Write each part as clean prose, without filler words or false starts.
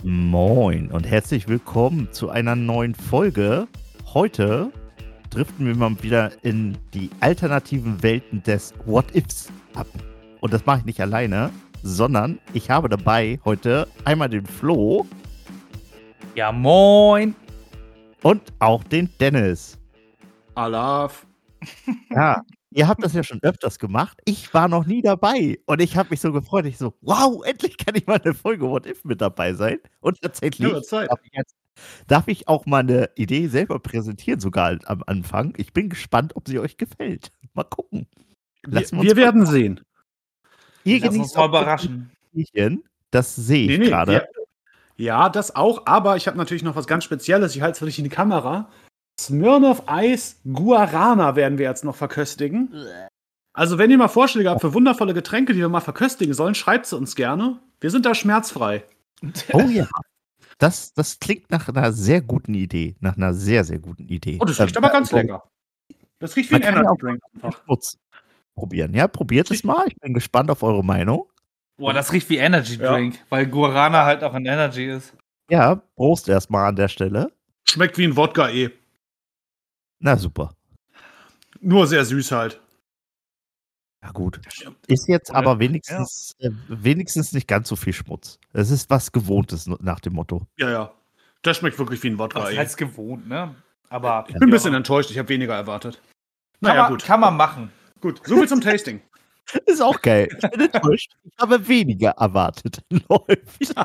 Moin und herzlich willkommen zu einer neuen Folge. Heute driften wir mal wieder in die alternativen Welten des What-Ifs ab. Und das mache ich nicht alleine, sondern ich habe dabei heute einmal den Flo. Ja, moin. Und auch den Dennis. Alaf. Ja, ihr habt das ja schon öfters gemacht. Ich war noch nie dabei. Und ich habe mich so gefreut. Ich so, wow, endlich kann ich mal eine Folge What If mit dabei sein. Und tatsächlich darf ich auch mal eine Idee selber präsentieren, sogar am Anfang. Ich bin gespannt, ob sie euch gefällt. Mal gucken. Wir werden sehen. Ihr Lass uns genießt mal auch überraschen. Das sehe ich gerade. Ja, das auch, aber ich habe natürlich noch was ganz Spezielles. Ich halte es für dich in die Kamera. Smirnoff Ice Guarana werden wir jetzt noch verköstigen. Also, wenn ihr mal Vorschläge habt für wundervolle Getränke, die wir mal verköstigen sollen, schreibt sie uns gerne. Wir sind da schmerzfrei. Oh ja. Das klingt nach einer sehr guten Idee. Nach einer sehr, sehr guten Idee. Oh, das riecht aber ganz lecker. Das riecht wie ein Energy Drink einfach. Probieren. Ja, probiert es mal. Ich bin gespannt auf eure Meinung. Boah, das riecht wie Energy Drink, weil Guarana halt auch ein Energy ist. Ja, Prost erstmal an der Stelle. Schmeckt wie ein Wodka Na super. Nur sehr süß halt. Ja gut. Ist jetzt aber wenigstens nicht ganz so viel Schmutz. Es ist was Gewohntes nach dem Motto. Ja. Das schmeckt wirklich wie ein Wodka Das heißt gewohnt, ne? Aber ich bin ein bisschen enttäuscht. Ich habe weniger erwartet. Kann man machen. Gut, so viel zum Tasting. Ist auch geil. Ich bin enttäuscht. Ich habe weniger erwartet. Läuft.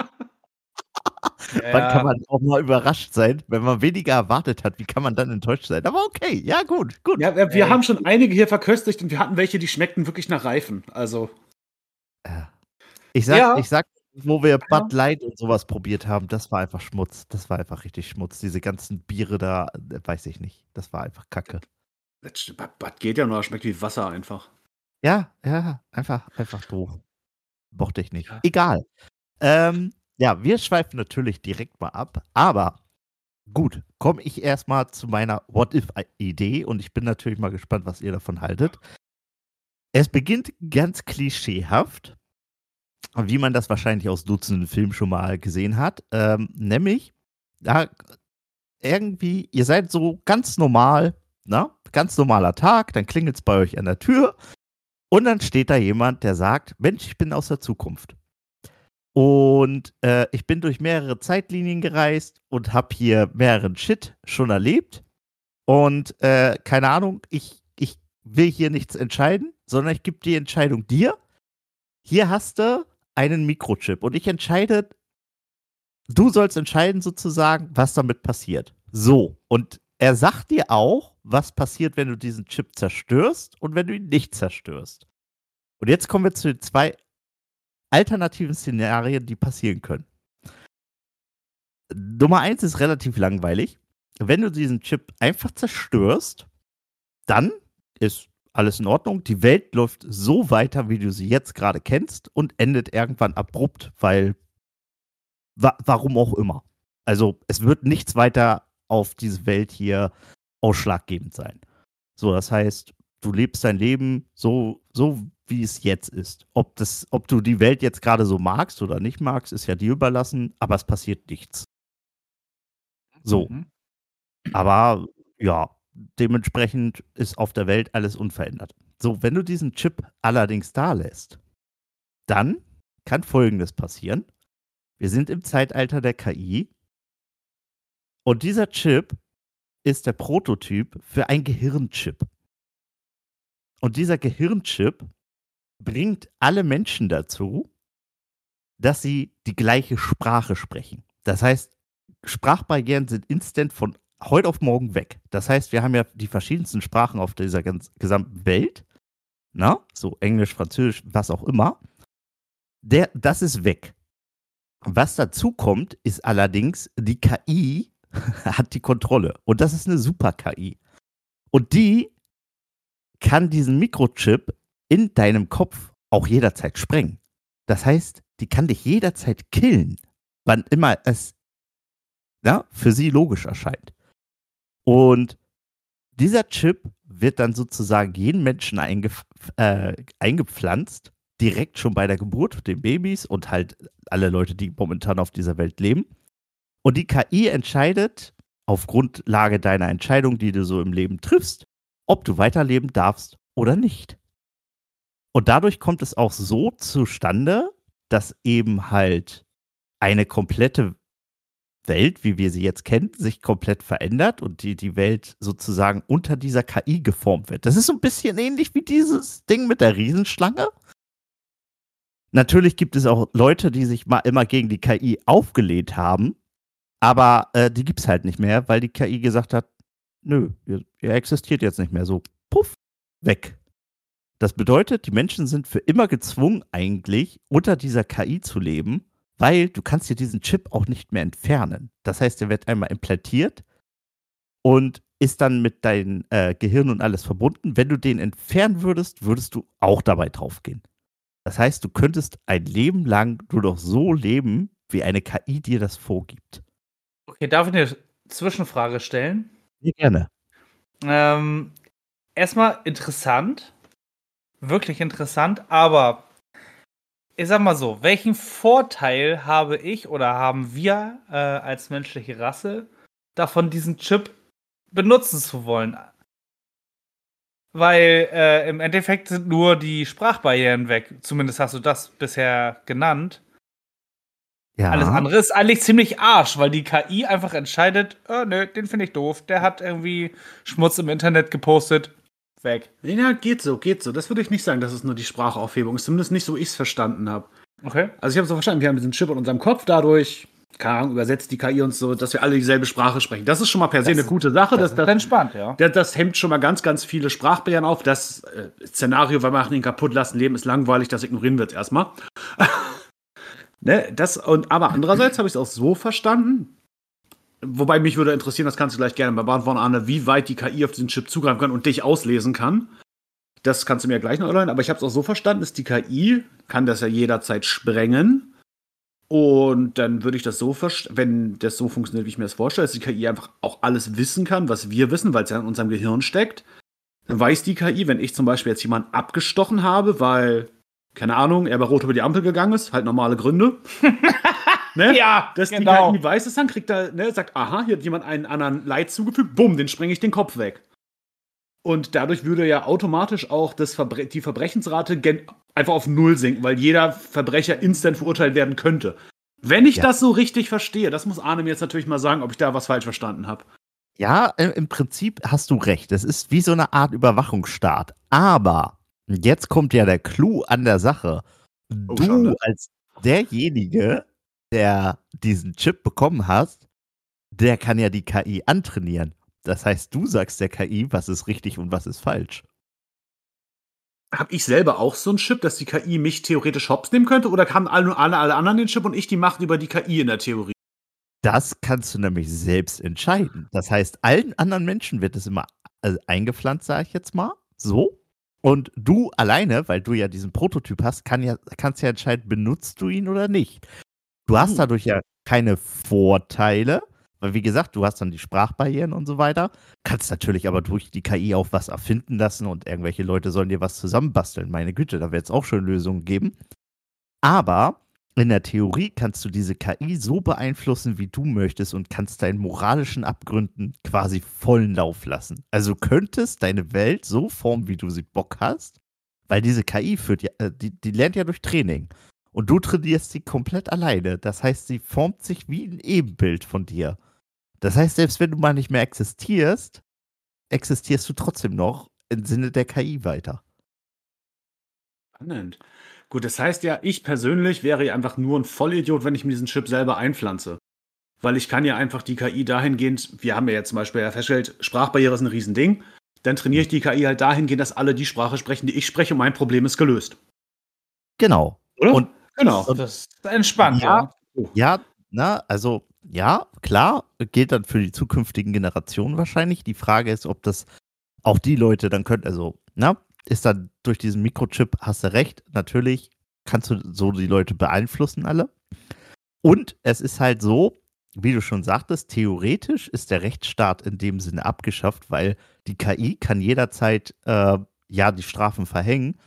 Wann kann man auch mal überrascht sein, wenn man weniger erwartet hat? Wie kann man dann enttäuscht sein? Aber okay, ja gut. Ja, wir haben schon einige hier verköstigt und wir hatten welche, die schmeckten wirklich nach Reifen. Also. Ich sag, wo wir Bud Light und sowas probiert haben, das war einfach Schmutz. Das war einfach richtig Schmutz. Diese ganzen Biere da, weiß ich nicht. Das war einfach Kacke. Bud geht ja nur, schmeckt wie Wasser einfach. Ja, einfach doof. Mochte ich nicht. Ja. Egal. Ja, wir schweifen natürlich direkt mal ab, aber gut, komme ich erstmal zu meiner What-If-Idee und ich bin natürlich mal gespannt, was ihr davon haltet. Es beginnt ganz klischeehaft, wie man das wahrscheinlich aus Dutzenden Filmen schon mal gesehen hat, nämlich, da irgendwie, ihr seid so ganz normal, ganz normaler Tag, dann klingelt es bei euch an der Tür und dann steht da jemand, der sagt, Mensch, ich bin aus der Zukunft. Und ich bin durch mehrere Zeitlinien gereist und habe hier mehreren Shit schon erlebt. Und keine Ahnung, ich will hier nichts entscheiden, sondern ich gebe die Entscheidung dir. Hier hast du einen Mikrochip und ich entscheide, du sollst entscheiden sozusagen, was damit passiert. So, und er sagt dir auch, was passiert, wenn du diesen Chip zerstörst und wenn du ihn nicht zerstörst. Und jetzt kommen wir zu den zwei alternativen Szenarien, die passieren können. Nummer 1 ist relativ langweilig. Wenn du diesen Chip einfach zerstörst, dann ist alles in Ordnung. Die Welt läuft so weiter, wie du sie jetzt gerade kennst und endet irgendwann abrupt, weil warum auch immer. Also es wird nichts weiter auf diese Welt hier ausschlaggebend sein. So, das heißt, du lebst dein Leben so wie es jetzt ist. Ob du die Welt jetzt gerade so magst oder nicht magst, ist ja dir überlassen, aber es passiert nichts. So. Aber ja, dementsprechend ist auf der Welt alles unverändert. So, wenn du diesen Chip allerdings da lässt, dann kann Folgendes passieren. Wir sind im Zeitalter der KI und dieser Chip ist der Prototyp für ein Gehirnchip. Und dieser Gehirnchip bringt alle Menschen dazu, dass sie die gleiche Sprache sprechen. Das heißt, Sprachbarrieren sind instant von heute auf morgen weg. Das heißt, wir haben ja die verschiedensten Sprachen auf dieser gesamten Welt. So Englisch, Französisch, was auch immer. Das ist weg. Was dazu kommt, ist allerdings, die KI hat die Kontrolle. Und das ist eine Super-KI. Und die kann diesen Mikrochip in deinem Kopf auch jederzeit sprengen. Das heißt, die kann dich jederzeit killen, wann immer es für sie logisch erscheint. Und dieser Chip wird dann sozusagen jeden Menschen eingepflanzt direkt schon bei der Geburt den Babys und halt alle Leute, die momentan auf dieser Welt leben. Und die KI entscheidet auf Grundlage deiner Entscheidung, die du so im Leben triffst, ob du weiterleben darfst oder nicht. Und dadurch kommt es auch so zustande, dass eben halt eine komplette Welt, wie wir sie jetzt kennen, sich komplett verändert und die Welt sozusagen unter dieser KI geformt wird. Das ist so ein bisschen ähnlich wie dieses Ding mit der Riesenschlange. Natürlich gibt es auch Leute, die sich mal immer gegen die KI aufgelehnt haben, aber die gibt es halt nicht mehr, weil die KI gesagt hat, nö, ihr existiert jetzt nicht mehr. So, puff, weg. Das bedeutet, die Menschen sind für immer gezwungen, eigentlich unter dieser KI zu leben, weil du kannst dir diesen Chip auch nicht mehr entfernen. Das heißt, der wird einmal implantiert und ist dann mit deinem Gehirn und alles verbunden. Wenn du den entfernen würdest, würdest du auch dabei draufgehen. Das heißt, du könntest ein Leben lang nur noch so leben, wie eine KI dir das vorgibt. Okay, darf ich eine Zwischenfrage stellen? Ja, gerne. Erstmal interessant. Wirklich interessant, aber ich sag mal so, welchen Vorteil habe ich oder haben wir als menschliche Rasse davon, diesen Chip benutzen zu wollen? Weil im Endeffekt sind nur die Sprachbarrieren weg. Zumindest hast du das bisher genannt. Ja. Alles andere ist eigentlich ziemlich Arsch, weil die KI einfach entscheidet, nö, den finde ich doof. Der hat irgendwie Schmutz im Internet gepostet. Weg. Ja, geht so. Das würde ich nicht sagen, dass es nur die Sprachaufhebung ist. Zumindest nicht so, wie ich es verstanden habe. Okay. Also ich habe so verstanden, wir haben diesen Chip in unserem Kopf, dadurch, keine Ahnung, übersetzt die KI uns so, dass wir alle dieselbe Sprache sprechen. Das ist schon mal per se eine gute Sache. Das ist entspannt, ja. Das hemmt schon mal ganz, ganz viele Sprachbarrieren auf. Das Szenario, wir machen ihn kaputt lassen, Leben ist langweilig, das ignorieren wir jetzt erstmal. Ne, aber andererseits habe ich es auch so verstanden, wobei mich würde interessieren, das kannst du gleich gerne mal beantworten, Arne, wie weit die KI auf diesen Chip zugreifen kann und dich auslesen kann. Das kannst du mir gleich noch erläutern, aber ich habe es auch so verstanden, dass die KI kann das ja jederzeit sprengen. Und dann würde ich das so verstehen, wenn das so funktioniert, wie ich mir das vorstelle, dass die KI einfach auch alles wissen kann, was wir wissen, weil es ja in unserem Gehirn steckt. Dann weiß die KI, wenn ich zum Beispiel jetzt jemanden abgestochen habe, weil, keine Ahnung, er bei Rot über die Ampel gegangen ist, halt normale Gründe. Ne? Ja, dass genau. Die KI weiß es dann, kriegt er, ne, sagt, aha, hier hat jemand einen anderen Leid zugefügt, bumm, den sprenge ich den Kopf weg. Und dadurch würde ja automatisch auch die Verbrechensrate einfach auf Null sinken, weil jeder Verbrecher instant verurteilt werden könnte. Wenn ich das so richtig verstehe, das muss Arne mir jetzt natürlich mal sagen, ob ich da was falsch verstanden habe. Ja, im Prinzip hast du recht. Es ist wie so eine Art Überwachungsstaat. Aber jetzt kommt ja der Clou an der Sache. Du Schade. als derjenige, der diesen Chip bekommen hast, der kann ja die KI antrainieren. Das heißt, du sagst der KI, was ist richtig und was ist falsch. Habe ich selber auch so einen Chip, dass die KI mich theoretisch hops nehmen könnte? Oder haben alle anderen den Chip und ich die Macht über die KI in der Theorie? Das kannst du nämlich selbst entscheiden. Das heißt, allen anderen Menschen wird es immer eingepflanzt, sage ich jetzt mal, so. Und du alleine, weil du ja diesen Prototyp hast, kannst ja entscheiden, benutzt du ihn oder nicht. Du hast dadurch ja keine Vorteile, weil wie gesagt, du hast dann die Sprachbarrieren und so weiter. Kannst natürlich aber durch die KI auch was erfinden lassen und irgendwelche Leute sollen dir was zusammenbasteln. Meine Güte, da wird es auch schon Lösungen geben. Aber in der Theorie kannst du diese KI so beeinflussen, wie du möchtest und kannst deinen moralischen Abgründen quasi vollen Lauf lassen. Also du könntest deine Welt so formen, wie du sie Bock hast, weil diese KI die lernt ja durch Training. Und du trainierst sie komplett alleine. Das heißt, sie formt sich wie ein Ebenbild von dir. Das heißt, selbst wenn du mal nicht mehr existierst, existierst du trotzdem noch im Sinne der KI weiter. Spannend. Gut, das heißt ja, ich persönlich wäre ja einfach nur ein Vollidiot, wenn ich mir diesen Chip selber einpflanze. Weil ich kann ja einfach die KI dahingehend, wir haben ja jetzt zum Beispiel festgestellt, Sprachbarriere ist ein Riesending, dann trainiere ich die KI halt dahingehend, dass alle die Sprache sprechen, die ich spreche und mein Problem ist gelöst. Genau. Oder? Und genau. Das ist entspannt, ja. Ja, also ja, klar, gilt dann für die zukünftigen Generationen wahrscheinlich. Die Frage ist, ob das auch die Leute dann können, ist dann durch diesen Mikrochip, hast du recht, natürlich kannst du so die Leute beeinflussen alle. Und es ist halt so, wie du schon sagtest, theoretisch ist der Rechtsstaat in dem Sinne abgeschafft, weil die KI kann jederzeit die Strafen verhängen.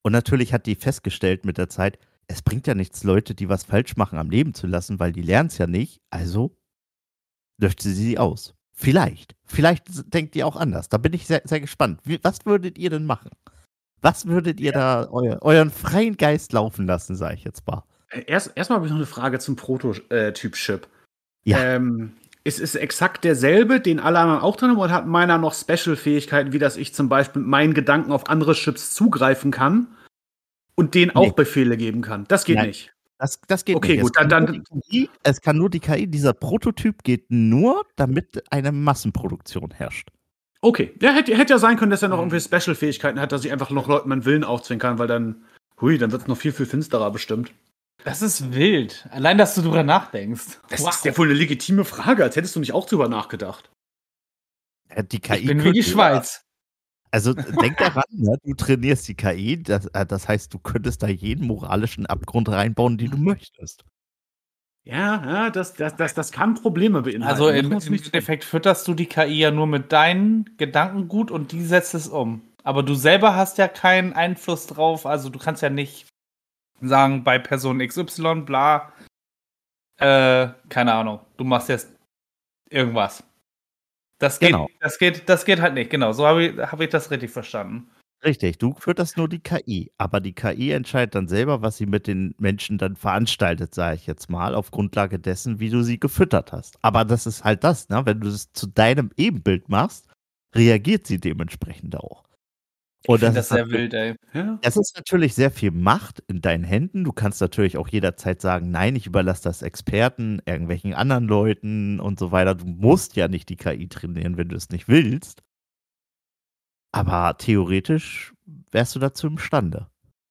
Und natürlich hat die festgestellt mit der Zeit, es bringt ja nichts, Leute, die was falsch machen, am Leben zu lassen, weil die lernen es ja nicht. Also löscht sie aus. Vielleicht. Vielleicht denkt ihr auch anders. Da bin ich sehr, sehr gespannt. Was würdet ihr denn machen? Was würdet ihr da euren freien Geist laufen lassen, sage ich jetzt mal? Erstmal habe ich noch eine Frage zum Prototyp-Chip. Ja. Ist es exakt derselbe, den alle anderen auch drin haben, oder hat meiner noch Special-Fähigkeiten, wie dass ich zum Beispiel mit meinen Gedanken auf andere Chips zugreifen kann und denen auch Befehle geben kann? Das geht nicht. Das geht Okay, nicht. gut, Es kann nur die KI, dieser Prototyp geht nur, damit eine Massenproduktion herrscht. Okay, ja, hätte ja sein können, dass er noch irgendwie Special-Fähigkeiten hat, dass ich einfach noch Leuten meinen Willen aufzwingen kann, weil dann wird es noch viel, viel finsterer bestimmt. Das ist wild. Allein, dass du drüber nachdenkst. Das ist ja wohl eine legitime Frage, als hättest du nicht auch drüber nachgedacht. Die KI Ich bin wie die Schweiz. Also denk daran, ne? Du trainierst die KI, das heißt, du könntest da jeden moralischen Abgrund reinbauen, den du möchtest. Ja, das kann Probleme beinhalten. Also im Endeffekt fütterst du die KI ja nur mit deinen Gedankengut und die setzt es um. Aber du selber hast ja keinen Einfluss drauf, also du kannst ja nicht sagen, bei Person XY, bla, keine Ahnung, du machst jetzt irgendwas. Das geht halt nicht, genau, so hab ich das richtig verstanden. Richtig, du fütterst nur die KI, aber die KI entscheidet dann selber, was sie mit den Menschen dann veranstaltet, sage ich jetzt mal, auf Grundlage dessen, wie du sie gefüttert hast. Aber das ist halt das, ne? Wenn du es zu deinem Ebenbild machst, reagiert sie dementsprechend auch. Und ich finde das sehr wild, ey. Ja. Es ist natürlich sehr viel Macht in deinen Händen. Du kannst natürlich auch jederzeit sagen, nein, ich überlasse das Experten, irgendwelchen anderen Leuten und so weiter. Du musst ja nicht die KI trainieren, wenn du es nicht willst. Aber theoretisch wärst du dazu imstande.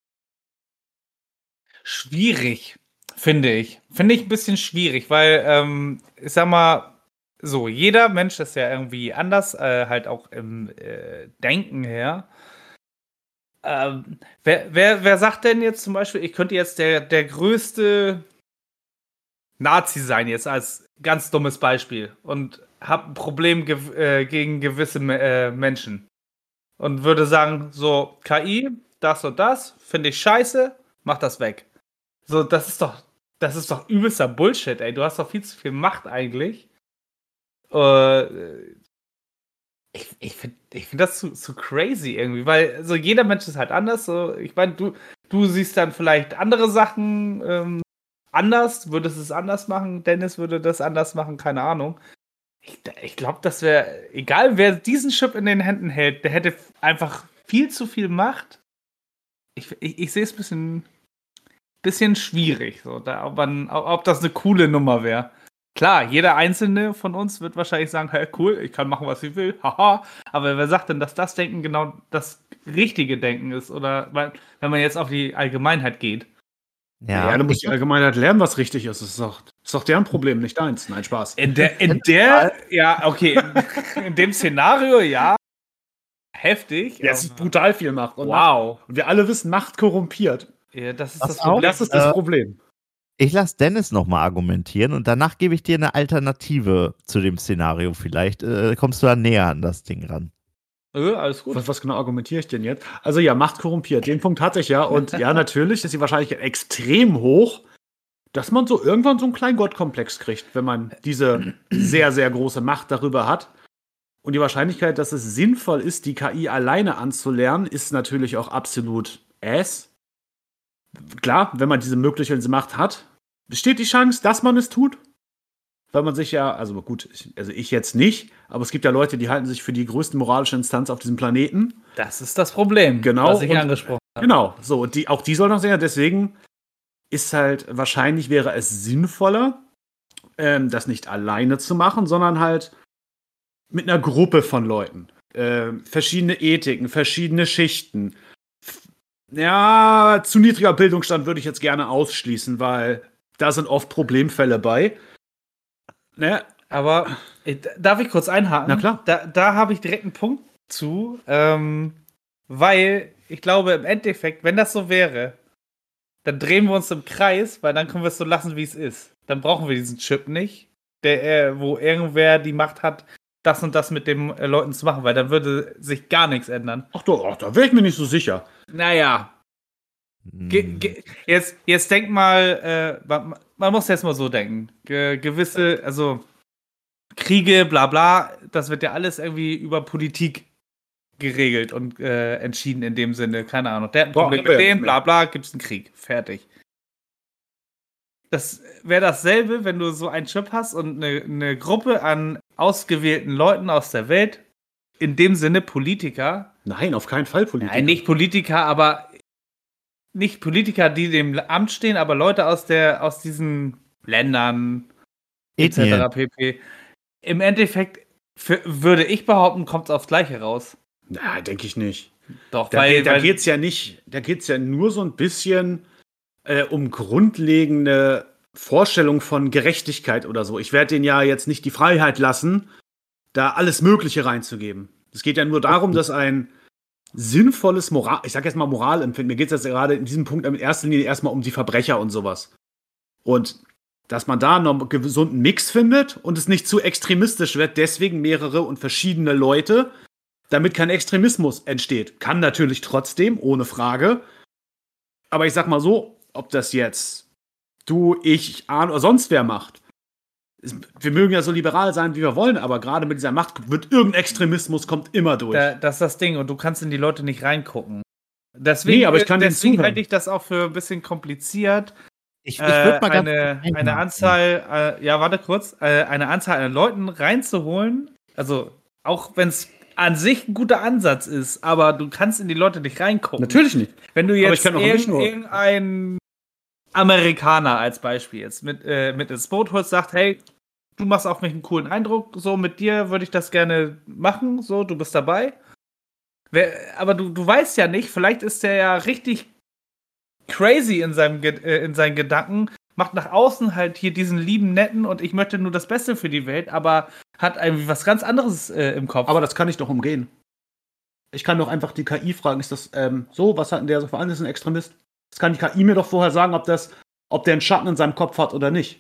Schwierig, finde ich. Finde ich ein bisschen schwierig, weil, ich sag mal, so, jeder Mensch ist ja irgendwie anders, halt auch im Denken her. Wer sagt denn jetzt zum Beispiel, ich könnte jetzt der größte Nazi sein, jetzt als ganz dummes Beispiel, und habe ein Problem gegen gewisse Menschen. Und würde sagen, so, KI, das und das, finde ich scheiße, mach das weg. So, das ist doch übelster Bullshit, ey. Du hast doch viel zu viel Macht eigentlich. Ich find das zu crazy irgendwie, weil so jeder Mensch ist halt anders. So, ich meine, du siehst dann vielleicht andere Sachen anders, würdest es anders machen, Dennis würde das anders machen, keine Ahnung. Ich glaube, das wäre, egal wer diesen Chip in den Händen hält, der hätte einfach viel zu viel Macht. Ich sehe es ein bisschen schwierig, so, ob das eine coole Nummer wäre. Klar, jeder Einzelne von uns wird wahrscheinlich sagen, hey, cool, ich kann machen, was ich will, haha. Aber wer sagt denn, dass das Denken genau das richtige Denken ist? Oder wenn man jetzt auf die Allgemeinheit geht. Ja, du musst die Allgemeinheit lernen, was richtig ist. Das ist doch deren Problem, nicht deins. Nein, Spaß. Ja, okay, in dem Szenario, ja, heftig. Ja, es ist brutal viel Macht. Wow. Und wir alle wissen, Macht korrumpiert. Ja, das ist Was das auch? Problem. Das ist das Problem. Ich lasse Dennis nochmal argumentieren und danach gebe ich dir eine Alternative zu dem Szenario. Vielleicht kommst du da näher an das Ding ran. Alles gut. Was genau argumentiere ich denn jetzt? Also ja, Macht korrumpiert. Den Punkt hatte ich ja. Und ja, natürlich ist die Wahrscheinlichkeit extrem hoch, dass man so irgendwann so einen kleinen Gottkomplex kriegt, wenn man diese sehr, sehr große Macht darüber hat. Und die Wahrscheinlichkeit, dass es sinnvoll ist, die KI alleine anzulernen, ist natürlich auch absolut Klar, wenn man diese mögliche Macht hat, besteht die Chance, dass man es tut. Weil man sich ja, also gut, ich jetzt nicht, aber es gibt ja Leute, die halten sich für die größte moralische Instanz auf diesem Planeten. Das ist das Problem, genau, was ich angesprochen habe. Genau, so, und auch die soll noch sehen, deswegen ist halt, wahrscheinlich wäre es sinnvoller, das nicht alleine zu machen, sondern halt mit einer Gruppe von Leuten. Verschiedene Ethiken, verschiedene Schichten. Ja, zu niedriger Bildungsstand würde ich jetzt gerne ausschließen, weil da sind oft Problemfälle bei. Ne? Aber darf ich kurz einhaken? Na klar. Da habe ich direkt einen Punkt zu, weil ich glaube, im Endeffekt, wenn das so wäre, dann drehen wir uns im Kreis, weil dann können wir es so lassen, wie es ist. Dann brauchen wir diesen Chip nicht, wo irgendwer die Macht hat, das und das mit den Leuten zu machen, weil dann würde sich gar nichts ändern. Ach doch, da wäre ich mir nicht so sicher. Naja, Jetzt denk mal, man muss jetzt mal so denken. Gewisse, also Kriege, bla bla, das wird ja alles irgendwie über Politik geregelt und entschieden in dem Sinne. Keine Ahnung. Der hat ein Problem mit dem, bla bla, gibt's einen Krieg. Fertig. Das wäre dasselbe, wenn du so einen Chip hast und eine Gruppe an ausgewählten Leuten aus der Welt, in dem Sinne Politiker. Nein, auf keinen Fall Politiker. Nein, nicht Politiker, aber nicht Politiker, die dem Amt stehen, aber Leute aus diesen Ländern etc. pp. Im Endeffekt würde ich behaupten, kommt es aufs Gleiche raus. Na, denke ich nicht. Doch, da geht's ja nicht, da geht's ja nur so ein bisschen um grundlegende Vorstellung von Gerechtigkeit oder so. Ich werde denen ja jetzt nicht die Freiheit lassen, da alles Mögliche reinzugeben. Es geht ja nur darum, dass ein sinnvolles Moralempfinden, mir geht es jetzt gerade in diesem Punkt in erster Linie erstmal um die Verbrecher und sowas. Und dass man da noch einen gesunden Mix findet und es nicht zu extremistisch wird, deswegen mehrere und verschiedene Leute, damit kein Extremismus entsteht. Kann natürlich trotzdem, ohne Frage. Aber ich sag mal so, ob das jetzt du, ich, Arne oder sonst wer macht. Wir mögen ja so liberal sein, wie wir wollen, aber gerade mit dieser Macht wird irgendein Extremismus kommt immer durch. Das ist das Ding und du kannst in die Leute nicht reingucken. Deswegen, aber ich kann deswegen halte ich das auch für ein bisschen kompliziert. Ich würde mal eine Anzahl, warte kurz, eine Anzahl an Leuten reinzuholen, also auch wenn es an sich ein guter Ansatz ist, aber du kannst in die Leute nicht reingucken. Natürlich nicht. Wenn du jetzt irgendeinen Amerikaner als Beispiel jetzt mit ins Boot holst, sagt, hey, du machst auf mich einen coolen Eindruck, so mit dir würde ich das gerne machen, so, du bist dabei. Aber du weißt ja nicht, vielleicht ist der ja richtig crazy in seinen Gedanken, macht nach außen halt hier diesen lieben, netten und ich möchte nur das Beste für die Welt, aber hat irgendwie was ganz anderes im Kopf. Aber das kann ich doch umgehen. Ich kann doch einfach die KI fragen, ist das so, was hat denn der so für alles ein Extremist? Das kann die KI mir doch vorher sagen, ob der einen Schatten in seinem Kopf hat oder nicht.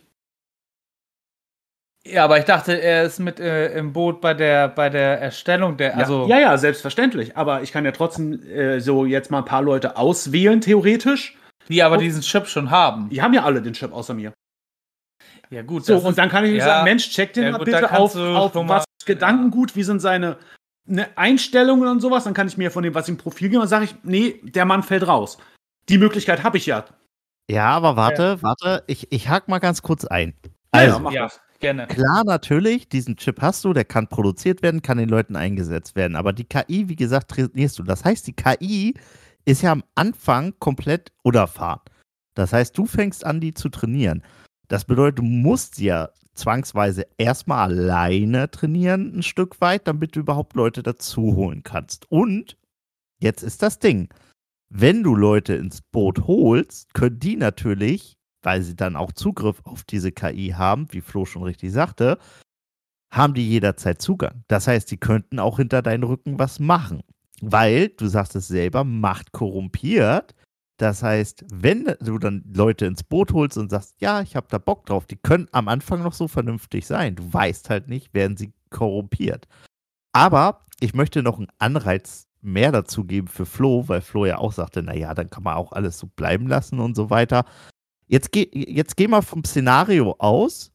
Ja, aber ich dachte, er ist mit im Boot bei der Erstellung der, also... Ja, selbstverständlich. Aber ich kann ja trotzdem so jetzt mal ein paar Leute auswählen, theoretisch. Die aber diesen Chip schon haben. Die haben ja alle den Chip außer mir. Ja, gut. So, und dann kann ich mir sagen, Mensch, check den mal bitte auf was Gedankengut, wie sind seine Einstellungen und sowas. Dann kann ich mir von dem, was im Profil gebe, dann sage ich, nee, der Mann fällt raus. Die Möglichkeit habe ich ja. Ja, aber warte, ich hake mal ganz kurz ein. Also, mach das. Gerne. Klar, natürlich, diesen Chip hast du, der kann produziert werden, kann den Leuten eingesetzt werden. Aber die KI, wie gesagt, trainierst du. Das heißt, die KI ist ja am Anfang komplett unerfahren. Das heißt, du fängst an, die zu trainieren. Das bedeutet, du musst ja zwangsweise erstmal alleine trainieren, ein Stück weit, damit du überhaupt Leute dazu holen kannst. Und jetzt ist das Ding. Wenn du Leute ins Boot holst, können die natürlich, weil sie dann auch Zugriff auf diese KI haben, wie Flo schon richtig sagte, haben die jederzeit Zugang. Das heißt, die könnten auch hinter deinen Rücken was machen. Weil, du sagst es selber, Macht korrumpiert. Das heißt, wenn du dann Leute ins Boot holst und sagst, ja, ich habe da Bock drauf, die können am Anfang noch so vernünftig sein. Du weißt halt nicht, werden sie korrumpiert. Aber ich möchte noch einen Anreiz mehr dazu geben für Flo, weil Flo ja auch sagte, naja, dann kann man auch alles so bleiben lassen und so weiter. Jetzt geh mal vom Szenario aus,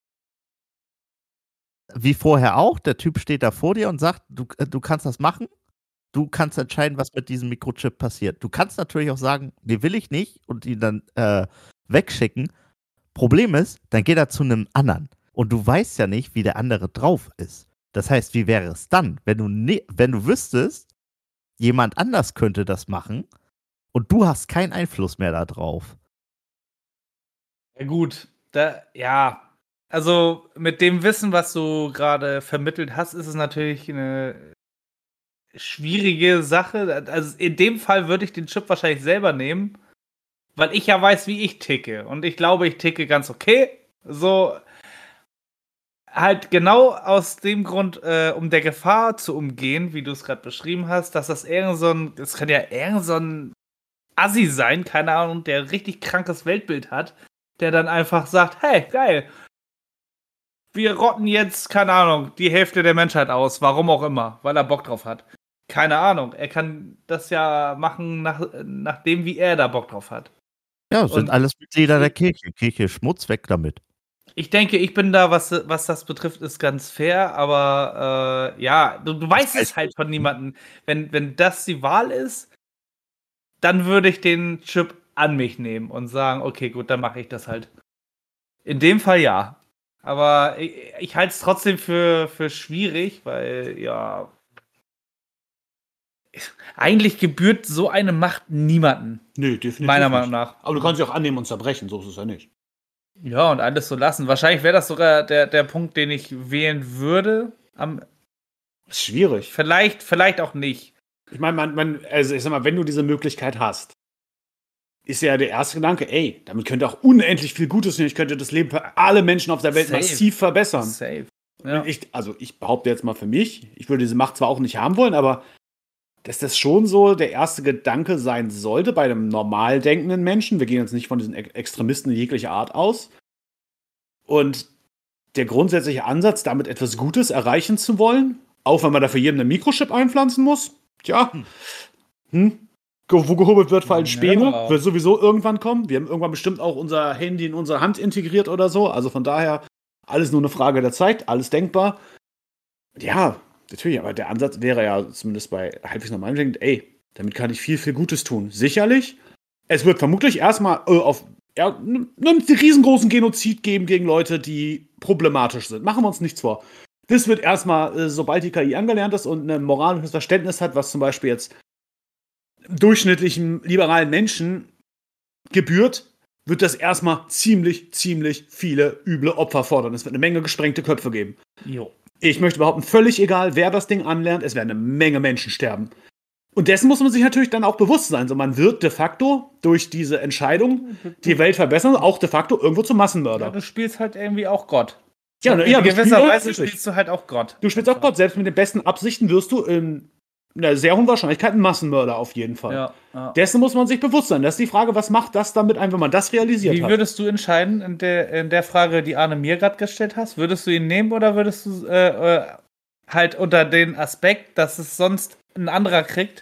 wie vorher auch, der Typ steht da vor dir und sagt, du kannst das machen, du kannst entscheiden, was mit diesem Mikrochip passiert. Du kannst natürlich auch sagen, nee, will ich nicht und ihn dann wegschicken. Problem ist, dann geht er zu einem anderen und du weißt ja nicht, wie der andere drauf ist. Das heißt, wie wäre es dann, wenn du wüsstest, jemand anders könnte das machen und du hast keinen Einfluss mehr darauf? Ja, gut. Also mit dem Wissen, was du gerade vermittelt hast, ist es natürlich eine schwierige Sache. Also in dem Fall würde ich den Chip wahrscheinlich selber nehmen, weil ich ja weiß, wie ich ticke. Und ich glaube, ich ticke ganz okay. So halt genau aus dem Grund, um der Gefahr zu umgehen, wie du es gerade beschrieben hast, dass das das kann ja irgend so ein Assi sein, keine Ahnung, der richtig krankes Weltbild hat, der dann einfach sagt, hey, geil, wir rotten jetzt, keine Ahnung, die Hälfte der Menschheit aus, warum auch immer, weil er Bock drauf hat. Keine Ahnung, er kann das ja machen, nachdem, wie er da Bock drauf hat. Ja, sind Und alles Mitglieder der Kirche. Kirche Schmutz, weg damit. ich denke, ich bin da, was das betrifft, ist ganz fair, aber ja, du weißt es halt von niemandem. Wenn das die Wahl ist, dann würde ich den Chip an mich nehmen und sagen, okay, gut, dann mache ich das halt. In dem Fall ja. Aber ich halte es trotzdem für schwierig, weil ja, eigentlich gebührt so eine Macht niemanden. Nö, definitiv Meiner nicht. Meinung nach. Aber du kannst sie auch annehmen und zerbrechen, so ist es ja nicht. Ja, und alles so lassen. Wahrscheinlich wäre das sogar der Punkt, den ich wählen würde. Ist schwierig. Vielleicht auch nicht. Ich meine, also ich sag mal, wenn du diese Möglichkeit hast, ist ja der erste Gedanke, ey, damit könnte auch unendlich viel Gutes tun. Ich könnte das Leben für alle Menschen auf der Welt Safe. massiv verbessern. Safe. Ja. Ich behaupte jetzt mal für mich, ich würde diese Macht zwar auch nicht haben wollen, aber dass das schon so der erste Gedanke sein sollte bei einem normal denkenden Menschen. Wir gehen jetzt nicht von diesen Extremisten jeglicher Art aus. Und der grundsätzliche Ansatz, damit etwas Gutes erreichen zu wollen, auch wenn man dafür jedem einen Mikrochip einpflanzen muss, tja, wo gehobelt wird, fallen Späne, Ja. wird sowieso irgendwann kommen. Wir haben irgendwann bestimmt auch unser Handy in unsere Hand integriert oder so. Also von daher, alles nur eine Frage der Zeit, alles denkbar. Ja, natürlich, aber der Ansatz wäre ja zumindest bei halbwegs normalen Dingen, ey, damit kann ich viel, viel Gutes tun. Sicherlich. Es wird vermutlich erstmal einen riesengroßen Genozid geben gegen Leute, die problematisch sind. Machen wir uns nichts vor. Das wird erstmal, sobald die KI angelernt ist und ein moralisches Verständnis hat, was zum Beispiel jetzt durchschnittlichen liberalen Menschen gebührt, wird das erstmal ziemlich, ziemlich viele üble Opfer fordern. Es wird eine Menge gesprengte Köpfe geben. Jo. Ich möchte behaupten, völlig egal, wer das Ding anlernt, es werden eine Menge Menschen sterben. Und dessen muss man sich natürlich dann auch bewusst sein. So, man wird de facto durch diese Entscheidung die Welt verbessern, auch de facto irgendwo zum Massenmörder. Ja, du spielst halt irgendwie auch Gott. Ja, in gewisser Weise spielst du halt auch Gott. Du spielst auch Gott. Selbst mit den besten Absichten wirst du in einer sehr hohen Wahrscheinlichkeit ein Massenmörder auf jeden Fall. Ja. Dessen muss man sich bewusst sein. Das ist die Frage, was macht das damit ein, wenn man das realisiert Wie hat? würdest du entscheiden in der Frage, die Arne mir gerade gestellt hast? Würdest du ihn nehmen oder würdest du halt unter den Aspekt, dass es sonst ein anderer kriegt?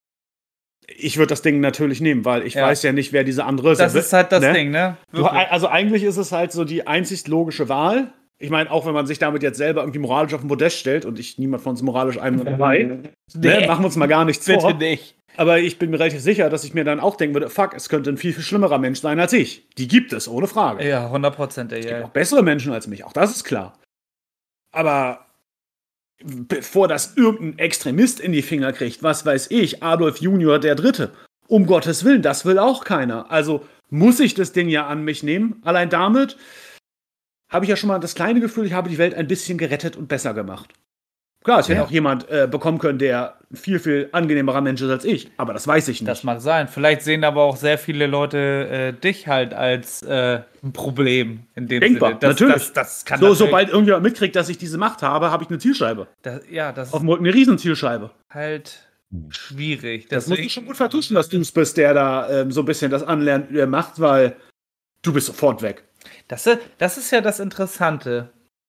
Ich würde das Ding natürlich nehmen, weil ich weiß ja nicht, wer diese andere ist. Das ist halt das Ding, ne? Also eigentlich ist es halt so die einzig logische Wahl. Ich meine, auch wenn man sich damit jetzt selber irgendwie moralisch auf den Podest stellt und niemand von uns moralisch dabei, ne, machen wir uns mal gar nichts vor. Bitte nicht. Aber ich bin mir relativ sicher, dass ich mir dann auch denken würde, fuck, es könnte ein viel, viel schlimmerer Mensch sein als ich. Die gibt es, ohne Frage. Ja, 100%. Es gibt auch bessere Menschen als mich, auch das ist klar. Aber bevor das irgendein Extremist in die Finger kriegt, was weiß ich, Adolf Junior der Dritte, um Gottes Willen, das will auch keiner. Also muss ich das Ding ja an mich nehmen. Allein damit habe ich ja schon mal das kleine Gefühl, ich habe die Welt ein bisschen gerettet und besser gemacht. Klar, es hätte auch jemand bekommen können, der viel, viel angenehmerer Mensch ist als ich, aber das weiß ich nicht. Das mag sein. Vielleicht sehen aber auch sehr viele Leute dich halt als ein Problem in dem Denkbar, Sinne. natürlich. Das kann Sobald irgendjemand mitkriegt, dass ich diese Macht habe, habe ich eine Zielscheibe. das Auf dem Rücken eine Riesenzielscheibe. halt schwierig. Das musst du schon gut vertuschen, dass du es bist, der da so ein bisschen das Anlernen macht, weil du bist sofort weg. Das ist ja das Interessante.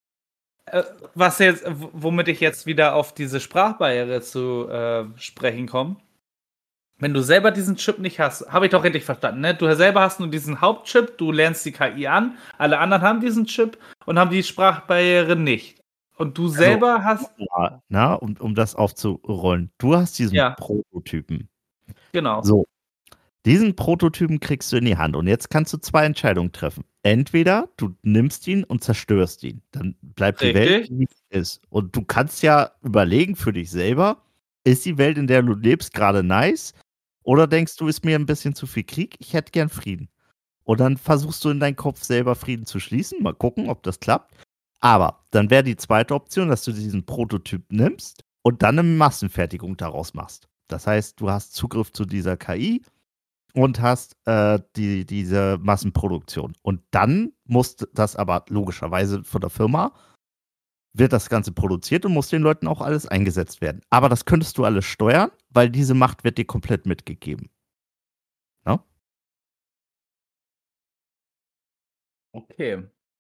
Womit ich jetzt wieder auf diese Sprachbarriere zu sprechen komme. Wenn du selber diesen Chip nicht hast, habe ich doch richtig verstanden, ne? Du selber hast nur diesen Hauptchip, du lernst die KI an, alle anderen haben diesen Chip und haben die Sprachbarriere nicht. Und du selber hast... Ja, na, um das aufzurollen. Du hast diesen Prototypen. Genau. So. Diesen Prototypen kriegst du in die Hand und jetzt kannst du zwei Entscheidungen treffen. Entweder du nimmst ihn und zerstörst ihn, dann bleibt die Welt, wie sie ist. Und du kannst ja überlegen für dich selber, ist die Welt, in der du lebst, gerade nice? Oder denkst du, ist mir ein bisschen zu viel Krieg? Ich hätte gern Frieden. Und dann versuchst du in deinem Kopf selber Frieden zu schließen. Mal gucken, ob das klappt. Aber dann wäre die zweite Option, dass du diesen Prototyp nimmst und dann eine Massenfertigung daraus machst. Das heißt, du hast Zugriff zu dieser KI und hast diese Massenproduktion. Und dann muss das aber logischerweise von der Firma, wird das Ganze produziert und muss den Leuten auch alles eingesetzt werden. Aber das könntest du alles steuern, weil diese Macht wird dir komplett mitgegeben. No? Okay.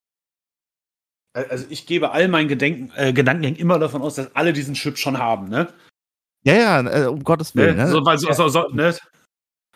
Also ich gebe all meinen Gedankengängen immer davon aus, dass alle diesen Chip schon haben, ne? Ja, um Gottes Willen. Ne? Ne?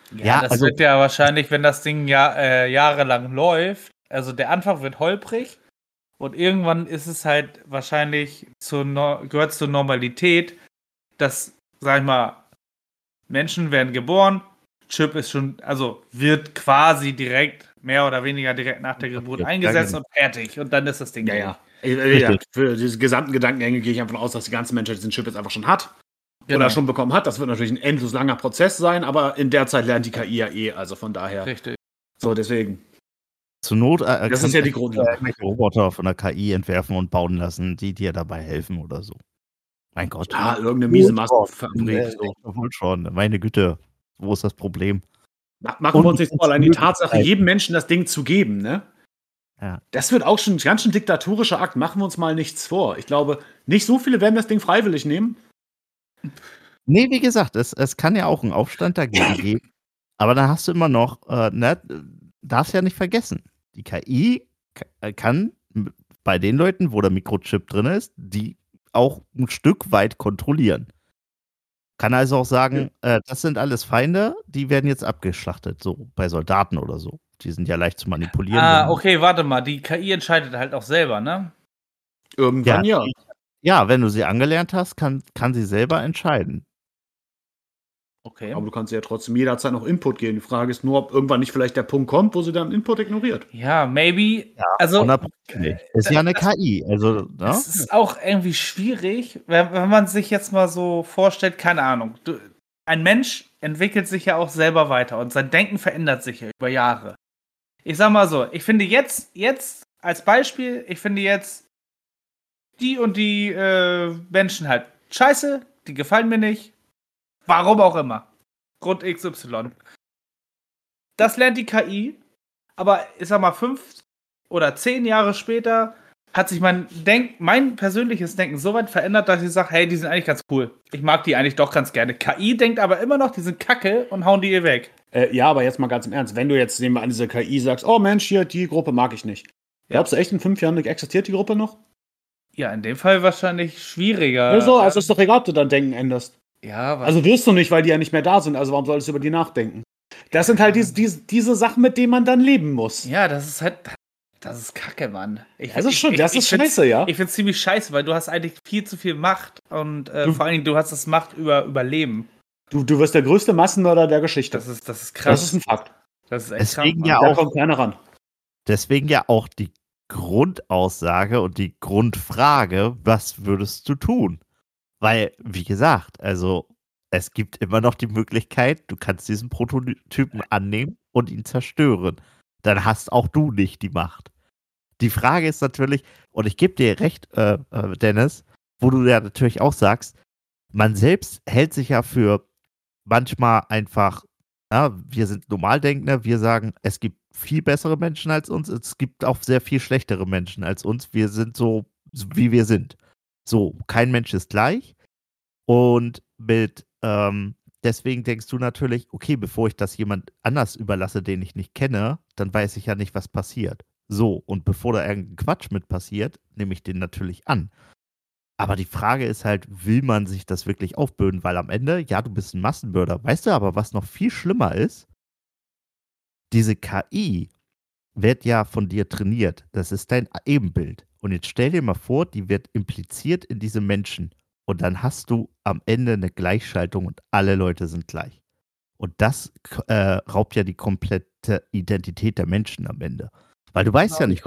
Ja, das wird ja wahrscheinlich, wenn das Ding jahrelang läuft, also der Anfang wird holprig und irgendwann ist es halt wahrscheinlich gehört zur Normalität, dass, sag ich mal, Menschen werden geboren, Chip ist schon, also wird quasi mehr oder weniger direkt nach der Geburt eingesetzt und fertig und dann ist das Ding. Ja. Für diese gesamten Gedankengänge gehe ich einfach aus, dass die ganze Menschheit diesen Chip jetzt einfach schon hat. Oder schon bekommen hat. Das wird natürlich ein endlos langer Prozess sein, aber in der Zeit lernt die KI ja also von daher. Richtig. So, deswegen. Zur Not das ist ja die Grundlage. Roboter von der KI entwerfen und bauen lassen, die dir dabei helfen oder so. Mein Gott. Ja, irgendeine miese Massenfabrik. Wohl schon. Meine Güte, wo ist das Problem? Machen wir uns nicht so, allein die Tatsache, jedem Menschen das Ding zu geben, ne? Ja. Das wird auch schon ein ganz schön diktatorischer Akt. Machen wir uns mal nichts vor. Ich glaube, nicht so viele werden das Ding freiwillig nehmen. Nee, wie gesagt, es kann ja auch einen Aufstand dagegen geben. Aber da hast du immer noch, darfst ja nicht vergessen, die KI kann bei den Leuten, wo der Mikrochip drin ist, die auch ein Stück weit kontrollieren. Kann also auch sagen, das sind alles Feinde, die werden jetzt abgeschlachtet, so bei Soldaten oder so. Die sind ja leicht zu manipulieren. Okay, warte mal, die KI entscheidet halt auch selber, ne? Irgendwann ja. Ja, wenn du sie angelernt hast, kann sie selber entscheiden. Okay. Aber du kannst ja trotzdem jederzeit noch Input geben. Die Frage ist nur, ob irgendwann nicht vielleicht der Punkt kommt, wo sie dann Input ignoriert. Ja, maybe. Ja, also, ist ja eine KI. Also, das ist auch irgendwie schwierig, wenn man sich jetzt mal so vorstellt, keine Ahnung. Ein Mensch entwickelt sich ja auch selber weiter und sein Denken verändert sich ja über Jahre. Ich sag mal so, ich finde jetzt als Beispiel, die und die Menschen halt scheiße, die gefallen mir nicht. Warum auch immer. Grund XY. Das lernt die KI, aber ich sag mal 5 oder 10 Jahre später hat sich mein persönliches Denken so weit verändert, dass ich sage, hey, die sind eigentlich ganz cool. Ich mag die eigentlich doch ganz gerne. KI denkt aber immer noch, die sind kacke und hauen die ihr weg. Ja, aber jetzt mal ganz im Ernst. Wenn du jetzt nehmen wir an diese KI sagst, oh Mensch, hier, die Gruppe mag ich nicht. Glaubst du echt, in 5 Jahren existiert die Gruppe noch? Ja, in dem Fall wahrscheinlich schwieriger. Also ist doch egal, ob du dein Denken änderst. Ja, also wirst du nicht, weil die ja nicht mehr da sind. Also warum solltest du über die nachdenken? Das sind halt diese Sachen, mit denen man dann leben muss. Ja, das ist kacke, Mann. Das ist scheiße, ja. Ich find's ziemlich scheiße, weil du hast eigentlich viel zu viel Macht und vor allen Dingen, du hast das Macht über Überleben. Du wirst der größte Massenmörder der Geschichte. Das ist krass. Das ist ein Fakt. Das ist echt deswegen krass. Da kommt keiner ran. Deswegen ja auch die Grundaussage und die Grundfrage, was würdest du tun? Weil, wie gesagt, also es gibt immer noch die Möglichkeit, du kannst diesen Prototypen annehmen und ihn zerstören. Dann hast auch du nicht die Macht. Die Frage ist natürlich, und ich gebe dir recht, Dennis, wo du ja natürlich auch sagst, man selbst hält sich ja für manchmal einfach, wir sind Normaldenkende, wir sagen, es gibt viel bessere Menschen als uns, es gibt auch sehr viel schlechtere Menschen als uns, wir sind so, wie wir sind. So, kein Mensch ist gleich und deswegen denkst du natürlich, okay, bevor ich das jemand anders überlasse, den ich nicht kenne, dann weiß ich ja nicht, was passiert. So, und bevor da irgendein Quatsch mit passiert, nehme ich den natürlich an. Aber die Frage ist halt, will man sich das wirklich aufbürden? Weil am Ende, ja, du bist ein Massenmörder. Weißt du aber, was noch viel schlimmer ist? Diese KI wird ja von dir trainiert. Das ist dein Ebenbild. Und jetzt stell dir mal vor, die wird impliziert in diese Menschen. Und dann hast du am Ende eine Gleichschaltung und alle Leute sind gleich. Und das raubt ja die komplette Identität der Menschen am Ende. Weil du weißt ja nicht,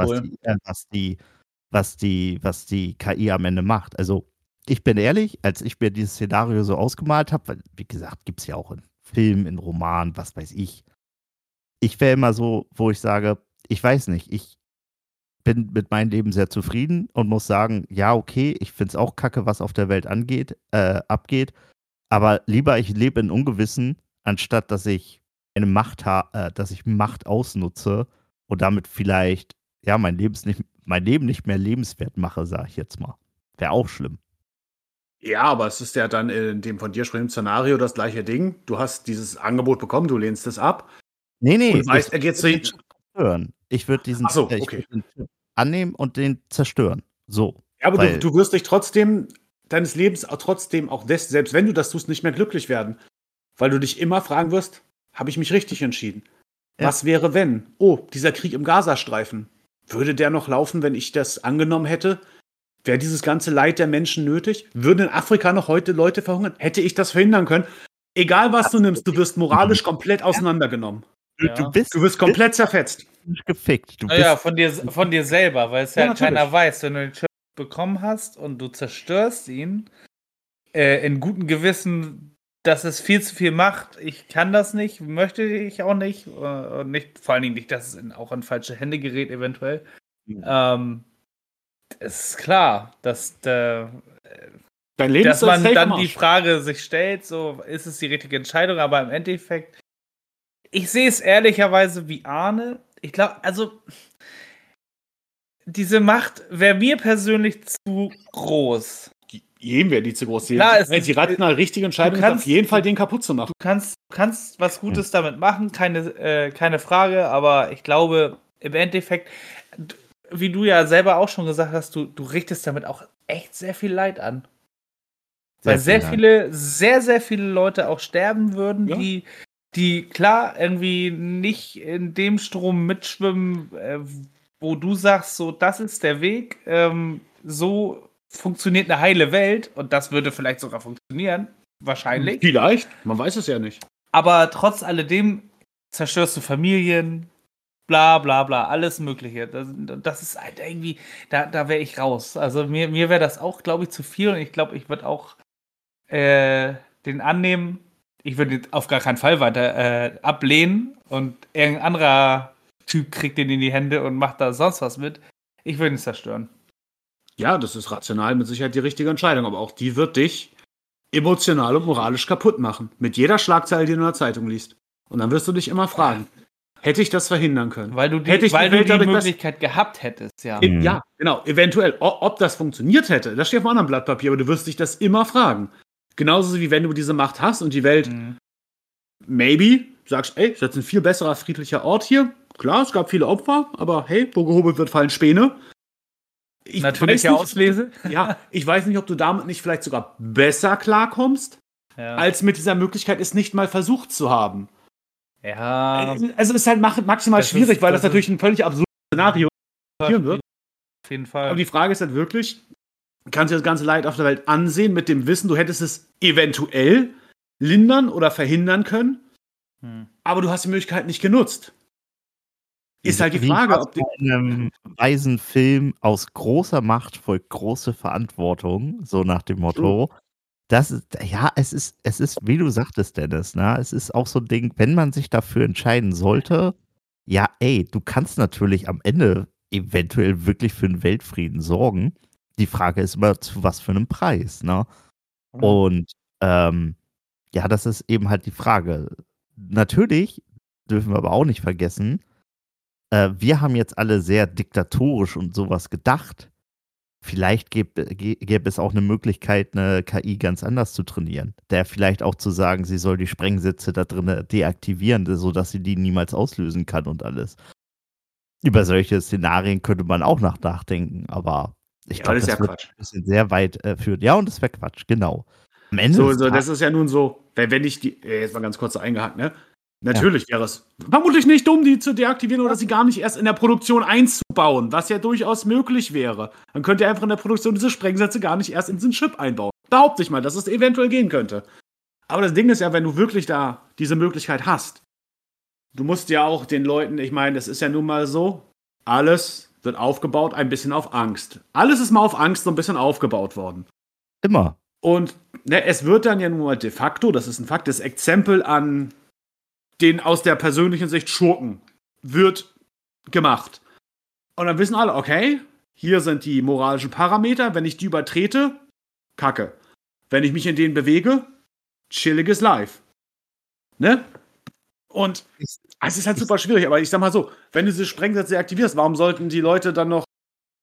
was die KI am Ende macht. Also ich bin ehrlich, als ich mir dieses Szenario so ausgemalt habe, weil, wie gesagt, gibt es ja auch in Filmen, in Romanen, was weiß ich. Ich wäre immer so, wo ich sage, ich weiß nicht, ich bin mit meinem Leben sehr zufrieden und muss sagen, ja, okay, ich finde es auch kacke, was auf der Welt abgeht, aber lieber ich lebe in Ungewissen, anstatt dass ich eine Macht dass ich Macht ausnutze und damit vielleicht ja mein Leben nicht mehr lebenswert mache, sage ich jetzt mal. Wäre auch schlimm. Ja, aber es ist ja dann in dem von dir sprechenden Szenario das gleiche Ding. Du hast dieses Angebot bekommen, du lehnst es ab. Nee, und weißt, er geht zu zerstören. Ich würde diesen okay. den Chip annehmen und den zerstören. So. Ja, aber du wirst dich trotzdem deines Lebens selbst wenn du das tust, nicht mehr glücklich werden. Weil du dich immer fragen wirst, habe ich mich richtig entschieden. Ja. Was wäre, wenn? Oh, dieser Krieg im Gazastreifen. Würde der noch laufen, wenn ich das angenommen hätte? Wäre dieses ganze Leid der Menschen nötig? Würden in Afrika noch heute Leute verhungern? Hätte ich das verhindern können? Egal, was du nimmst, du wirst moralisch komplett auseinandergenommen. Du Du wirst komplett zerfetzt. gefickt. Du bist Naja, von dir selber, weil es ja, Ja, natürlich. keiner weiß, wenn du den Chip bekommen hast und du zerstörst ihn, in gutem Gewissen, dass es viel zu viel macht. Ich kann das nicht, möchte ich auch nicht. Und nicht, vor allen Dingen nicht, dass es auch in falsche Hände gerät, eventuell. Es ist klar, dass Dein Leben dass ist als man Safe dann am die Arsch. Frage sich stellt, so ist es die richtige Entscheidung, aber im Endeffekt, ich sehe es ehrlicherweise wie Arne. Ich glaube, also diese Macht wäre mir persönlich zu groß. Jedem wäre die zu groß. Klar, es ist- Die rational richtige Entscheidung ist kannst- auf jeden Fall, den kaputt zu machen. Du kannst was Gutes damit machen, keine Frage, aber ich glaube, im Endeffekt, wie du ja selber auch schon gesagt hast, du richtest damit auch echt sehr viel Leid an. Weil sehr viele Leute auch sterben würden, Ja. die klar irgendwie nicht in dem Strom mitschwimmen, wo du sagst, so, das ist der Weg, so funktioniert eine heile Welt und das würde vielleicht sogar funktionieren, wahrscheinlich. Vielleicht, man weiß es ja nicht. Aber trotz alledem zerstörst du Familien, bla bla bla, alles Mögliche. Das ist halt irgendwie, da wäre ich raus. Also mir wäre das auch, glaube ich, zu viel und ich glaube, ich würde auch den annehmen. Ich würde ihn auf gar keinen Fall weiter ablehnen und irgendein anderer Typ kriegt den in die Hände und macht da sonst was mit. Ich würde ihn zerstören. Ja, das ist rational mit Sicherheit die richtige Entscheidung, aber auch die wird dich emotional und moralisch kaputt machen. Mit jeder Schlagzeile, die du in der Zeitung liest. Und dann wirst du dich immer fragen, hätte ich das verhindern können? Weil du die, Hätte ich weil die du Welt die dadurch Möglichkeit gehabt hättest, ja. Ja, genau, eventuell. Ob das funktioniert hätte, das steht auf einem anderen Blatt Papier, aber du wirst dich das immer fragen. Genauso wie wenn du diese Macht hast und die Welt maybe sagst, ey, das ist ein viel besserer, friedlicher Ort hier. Klar, es gab viele Opfer, aber hey, wo gehobelt wird, fallen Späne. Ich Natürliche weiß nicht, Auslese. Ja, ich weiß nicht, ob du damit nicht vielleicht sogar besser klarkommst, Ja. als mit dieser Möglichkeit, es nicht mal versucht zu haben. Ja. Also es ist halt maximal Das schwierig, ist- weil das das natürlich ein völlig absurdes Szenario wird. Auf jeden Fall. Aber die Frage ist halt wirklich, kannst du das ganze Leid auf der Welt ansehen mit dem Wissen, du hättest es eventuell lindern oder verhindern können, aber du hast die Möglichkeit nicht genutzt. Ist halt die Frage, ob die... in einem weisen Film aus großer Macht folgt große Verantwortung, so nach dem Motto. Das ist, ja, es ist, wie du sagtest, Dennis, ne? Es ist auch so ein Ding, wenn man sich dafür entscheiden sollte, ja, ey, du kannst natürlich am Ende eventuell wirklich für den Weltfrieden sorgen. Die Frage ist immer, zu was für einem Preis, ne? Und ja, das ist eben halt die Frage. Natürlich dürfen wir aber auch nicht vergessen, wir haben jetzt alle sehr diktatorisch und sowas gedacht. Vielleicht gäbe es auch eine Möglichkeit, eine KI ganz anders zu trainieren. Der vielleicht auch zu sagen, sie soll die Sprengsätze da drin deaktivieren, sodass sie die niemals auslösen kann und alles. Über solche Szenarien könnte man auch nachdenken, aber ich Ja, glaube, das ist das ja wird Quatsch. ein bisschen sehr weit führen. Ja, und das wäre Quatsch, genau. Am Ende So, des das Tages- ist ja nun so, wenn ich die, jetzt mal ganz kurz eingehakt, ne? Natürlich wäre es vermutlich nicht dumm, die zu deaktivieren oder sie gar nicht erst in der Produktion einzubauen, was ja durchaus möglich wäre. Dann könnt ihr einfach in der Produktion diese Sprengsätze gar nicht erst in diesen Chip einbauen. Behaupte ich mal, dass es eventuell gehen könnte. Aber das Ding ist ja, wenn du wirklich da diese Möglichkeit hast, du musst ja auch den Leuten, ich meine, das ist ja nun mal so, alles wird aufgebaut ein bisschen auf Angst. Alles ist mal auf Angst so ein bisschen aufgebaut worden. immer. Und ne, es wird dann ja nun mal de facto, das ist ein Fakt, das Exempel an den aus der persönlichen Sicht Schurken wird gemacht. Und dann wissen alle, okay, hier sind die moralischen Parameter, wenn ich die übertrete, Kacke. Wenn ich mich in denen bewege, chilliges Life. Ne? Und es ist halt super schwierig, aber ich sag mal so, wenn du diese Sprengsätze aktivierst, warum sollten die Leute dann noch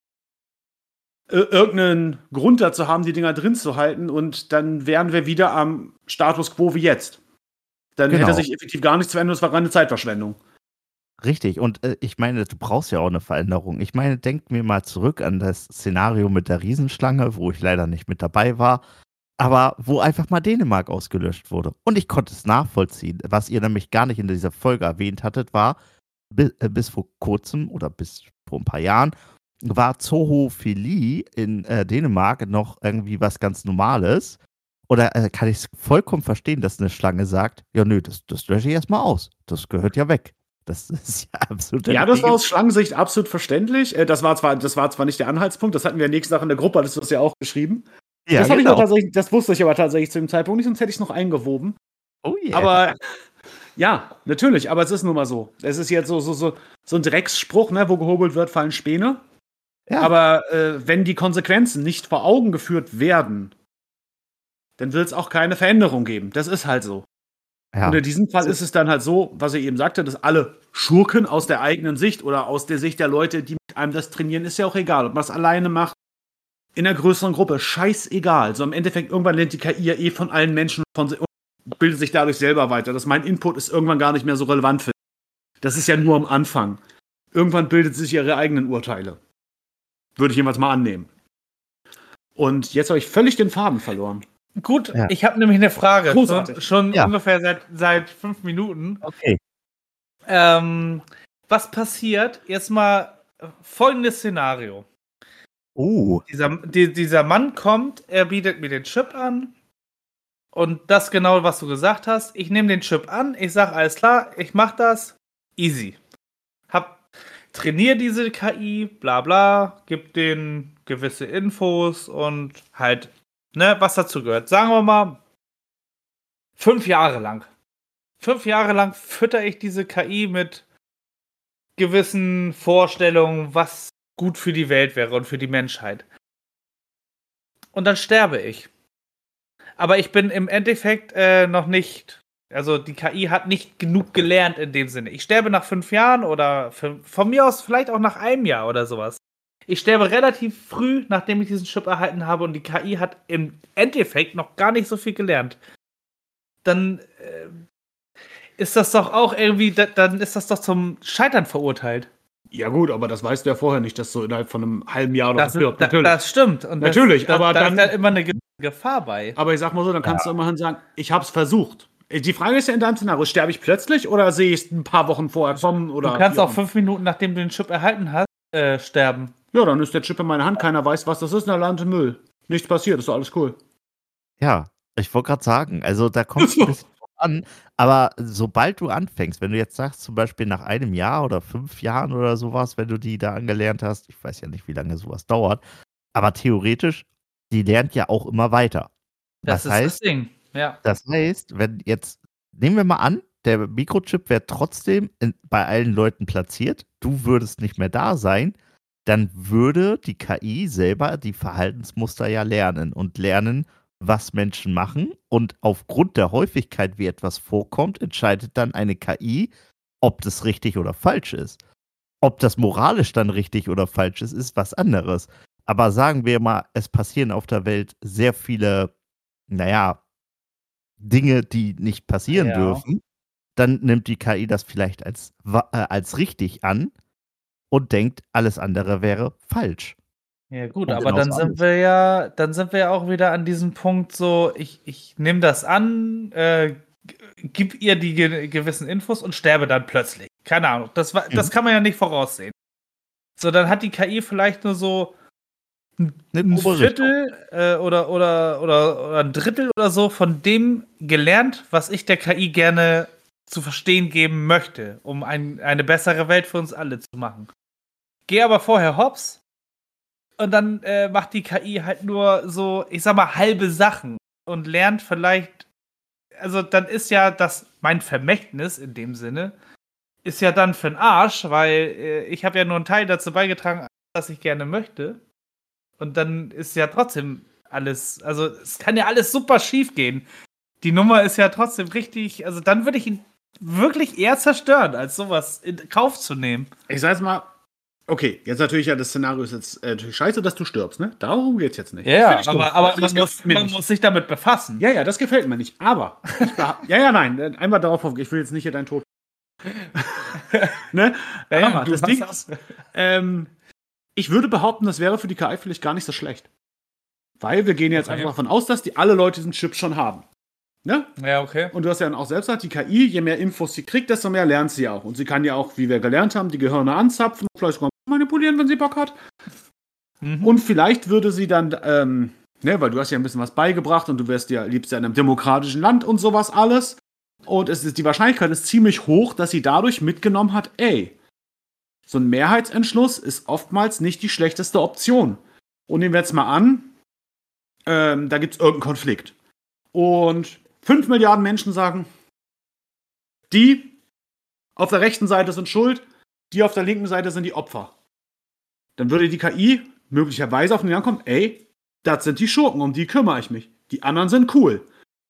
irgendeinen Grund dazu haben, die Dinger drin zu halten und dann wären wir wieder am Status quo wie jetzt. Dann Genau. hätte sich effektiv gar nichts verändert, es war reine Zeitverschwendung. Richtig, und ich meine, du brauchst ja auch eine Veränderung. Ich meine, denk mir mal zurück an das Szenario mit der Riesenschlange, wo ich leider nicht mit dabei war. aber wo einfach mal Dänemark ausgelöscht wurde. Und ich konnte es nachvollziehen. Was ihr nämlich gar nicht in dieser Folge erwähnt hattet, war, bis vor kurzem oder bis vor ein paar Jahren, war Zoophilie in Dänemark noch irgendwie was ganz Normales. Oder kann ich es vollkommen verstehen, dass eine Schlange sagt, ja nö, das lösche ich erstmal aus. Das gehört ja weg. Das ist ja absolut. Ja, das war aus Schlangensicht absolut verständlich. Das war zwar nicht der Anhaltspunkt, das hatten wir nächsten Tag in der Gruppe, hattest du das ja auch geschrieben. Ja, das, genau. das wusste ich aber tatsächlich zu dem Zeitpunkt nicht, sonst hätte ich es noch eingewoben. Oh yeah. Aber ja, natürlich, aber es ist nun mal so. Es ist jetzt so ein Drecksspruch, ne, wo gehobelt wird, fallen Späne. Ja. Aber wenn die Konsequenzen nicht vor Augen geführt werden, dann wird es auch keine Veränderung geben. Das ist halt so. Ja. Und in diesem Fall ist es dann halt so, was ich eben sagte, dass alle Schurken aus der eigenen Sicht oder aus der Sicht der Leute, die mit einem das trainieren, ist ja auch egal. Ob man es alleine macht, in einer größeren Gruppe, scheißegal. So im Endeffekt, irgendwann lernt die KI ja eh von allen Menschen und bildet sich dadurch selber weiter. Dass mein Input ist irgendwann gar nicht mehr so relevant für sie. Das ist ja nur am Anfang. Irgendwann bildet sie sich ihre eigenen Urteile. Würde ich jedenfalls mal annehmen. Und jetzt habe ich völlig den Faden verloren. Gut, ja. Ich habe nämlich eine Frage. Großartig. Schon ungefähr seit 5 Minuten. Okay. Was passiert? Jetzt mal folgendes Szenario. Dieser Mann kommt, er bietet mir den Chip an. Und das genau, was du gesagt hast. Ich nehme den Chip an, ich sage, alles klar, ich mache das. Easy. Trainiere diese KI, bla bla, gib denen gewisse Infos und halt, ne, was dazu gehört. Sagen wir mal, 5 Jahre lang. 5 Jahre lang fütter ich diese KI mit gewissen Vorstellungen, was gut für die Welt wäre und für die Menschheit. Und dann sterbe ich. Aber ich bin im Endeffekt noch nicht, also die KI hat nicht genug gelernt in dem Sinne. Ich sterbe nach 5 Jahren oder von mir aus vielleicht auch nach einem Jahr oder sowas. Ich sterbe relativ früh, nachdem ich diesen Chip erhalten habe und die KI hat im Endeffekt noch gar nicht so viel gelernt. Dann ist das doch auch irgendwie, dann ist das doch zum Scheitern verurteilt. Ja gut, aber das weißt du ja vorher nicht, dass du innerhalb von einem halben Jahr oder so stirbt. Das stimmt. Und natürlich, aber da dann ist halt immer eine Gefahr bei. Aber ich sag mal so, dann kannst du immerhin sagen, ich hab's versucht. Die Frage ist ja in deinem Szenario, sterbe ich plötzlich oder sehe ich es ein paar Wochen vorher kommen? Oder du kannst auch 5 Minuten, nachdem du den Chip erhalten hast, sterben. Ja, dann ist der Chip in meiner Hand, keiner weiß, was das ist, und er landet im Müll. Nichts passiert, ist doch alles cool. Ja, ich wollte gerade sagen, also da kommt es ein bisschen drauf an, aber sobald du anfängst, wenn du jetzt sagst, zum Beispiel nach einem Jahr oder 5 Jahren oder sowas, wenn du die da angelernt hast, ich weiß ja nicht, wie lange sowas dauert, aber theoretisch, die lernt ja auch immer weiter. Das ist das Ding, ja. Das heißt, wenn jetzt, nehmen wir mal an, der Mikrochip wäre trotzdem bei allen Leuten platziert, du würdest nicht mehr da sein, dann würde die KI selber die Verhaltensmuster ja lernen und lernen, was Menschen machen. Und aufgrund der Häufigkeit, wie etwas vorkommt, entscheidet dann eine KI, ob das richtig oder falsch ist. Ob das moralisch dann richtig oder falsch ist was anderes. Aber sagen wir mal, es passieren auf der Welt sehr viele, Dinge, die nicht passieren dürfen. Dann nimmt die KI das vielleicht als richtig an und denkt, alles andere wäre falsch. Ja gut, aber dann sind wir ja auch wieder an diesem Punkt so, ich nehme das an, gib ihr die gewissen Infos und sterbe dann plötzlich. Keine Ahnung, das kann man ja nicht voraussehen. So, dann hat die KI vielleicht nur so ein Viertel oder ein Drittel oder so von dem gelernt, was ich der KI gerne zu verstehen geben möchte, um eine bessere Welt für uns alle zu machen. Geh aber vorher hops und dann macht die KI halt nur so, ich sag mal, halbe Sachen und lernt vielleicht, also dann ist ja mein Vermächtnis in dem Sinne, ist ja dann für den Arsch, weil ich habe ja nur einen Teil dazu beigetragen, was ich gerne möchte. Und dann ist ja trotzdem alles, also es kann ja alles super schief gehen. Die Nummer ist ja trotzdem richtig, also dann würde ich ihn wirklich eher zerstören, als sowas in Kauf zu nehmen. Ich sag jetzt mal, okay, jetzt natürlich ja, das Szenario ist jetzt natürlich scheiße, dass du stirbst, ne? Darum geht's jetzt nicht. Ja, aber man muss sich damit befassen. Ja, das gefällt mir nicht. Aber, nein, einmal darauf, ich will jetzt nicht hier deinen Tod. Ne? Ja, das Ding ist, ich würde behaupten, das wäre für die KI vielleicht gar nicht so schlecht. Weil wir gehen jetzt Okay. einfach davon aus, dass alle Leute diesen Chip schon haben. Ne? Ja, okay. Und du hast ja dann auch selbst gesagt, die KI, je mehr Infos sie kriegt, desto mehr lernt sie auch. Und sie kann ja auch, wie wir gelernt haben, die Gehirne anzapfen, vielleicht sogar manipulieren, wenn sie Bock hat. Mhm. Und vielleicht würde sie dann, weil du hast ja ein bisschen was beigebracht und du lebst ja in einem demokratischen Land und sowas alles. Und die Wahrscheinlichkeit ist ziemlich hoch, dass sie dadurch mitgenommen hat, so ein Mehrheitsentschluss ist oftmals nicht die schlechteste Option. Und nehmen wir jetzt mal an, da gibt es irgendeinen Konflikt. Und 5 Milliarden Menschen sagen, die auf der rechten Seite sind schuld, die auf der linken Seite sind die Opfer. Dann würde die KI möglicherweise auf den Gedanken kommen, das sind die Schurken, um die kümmere ich mich. Die anderen sind cool.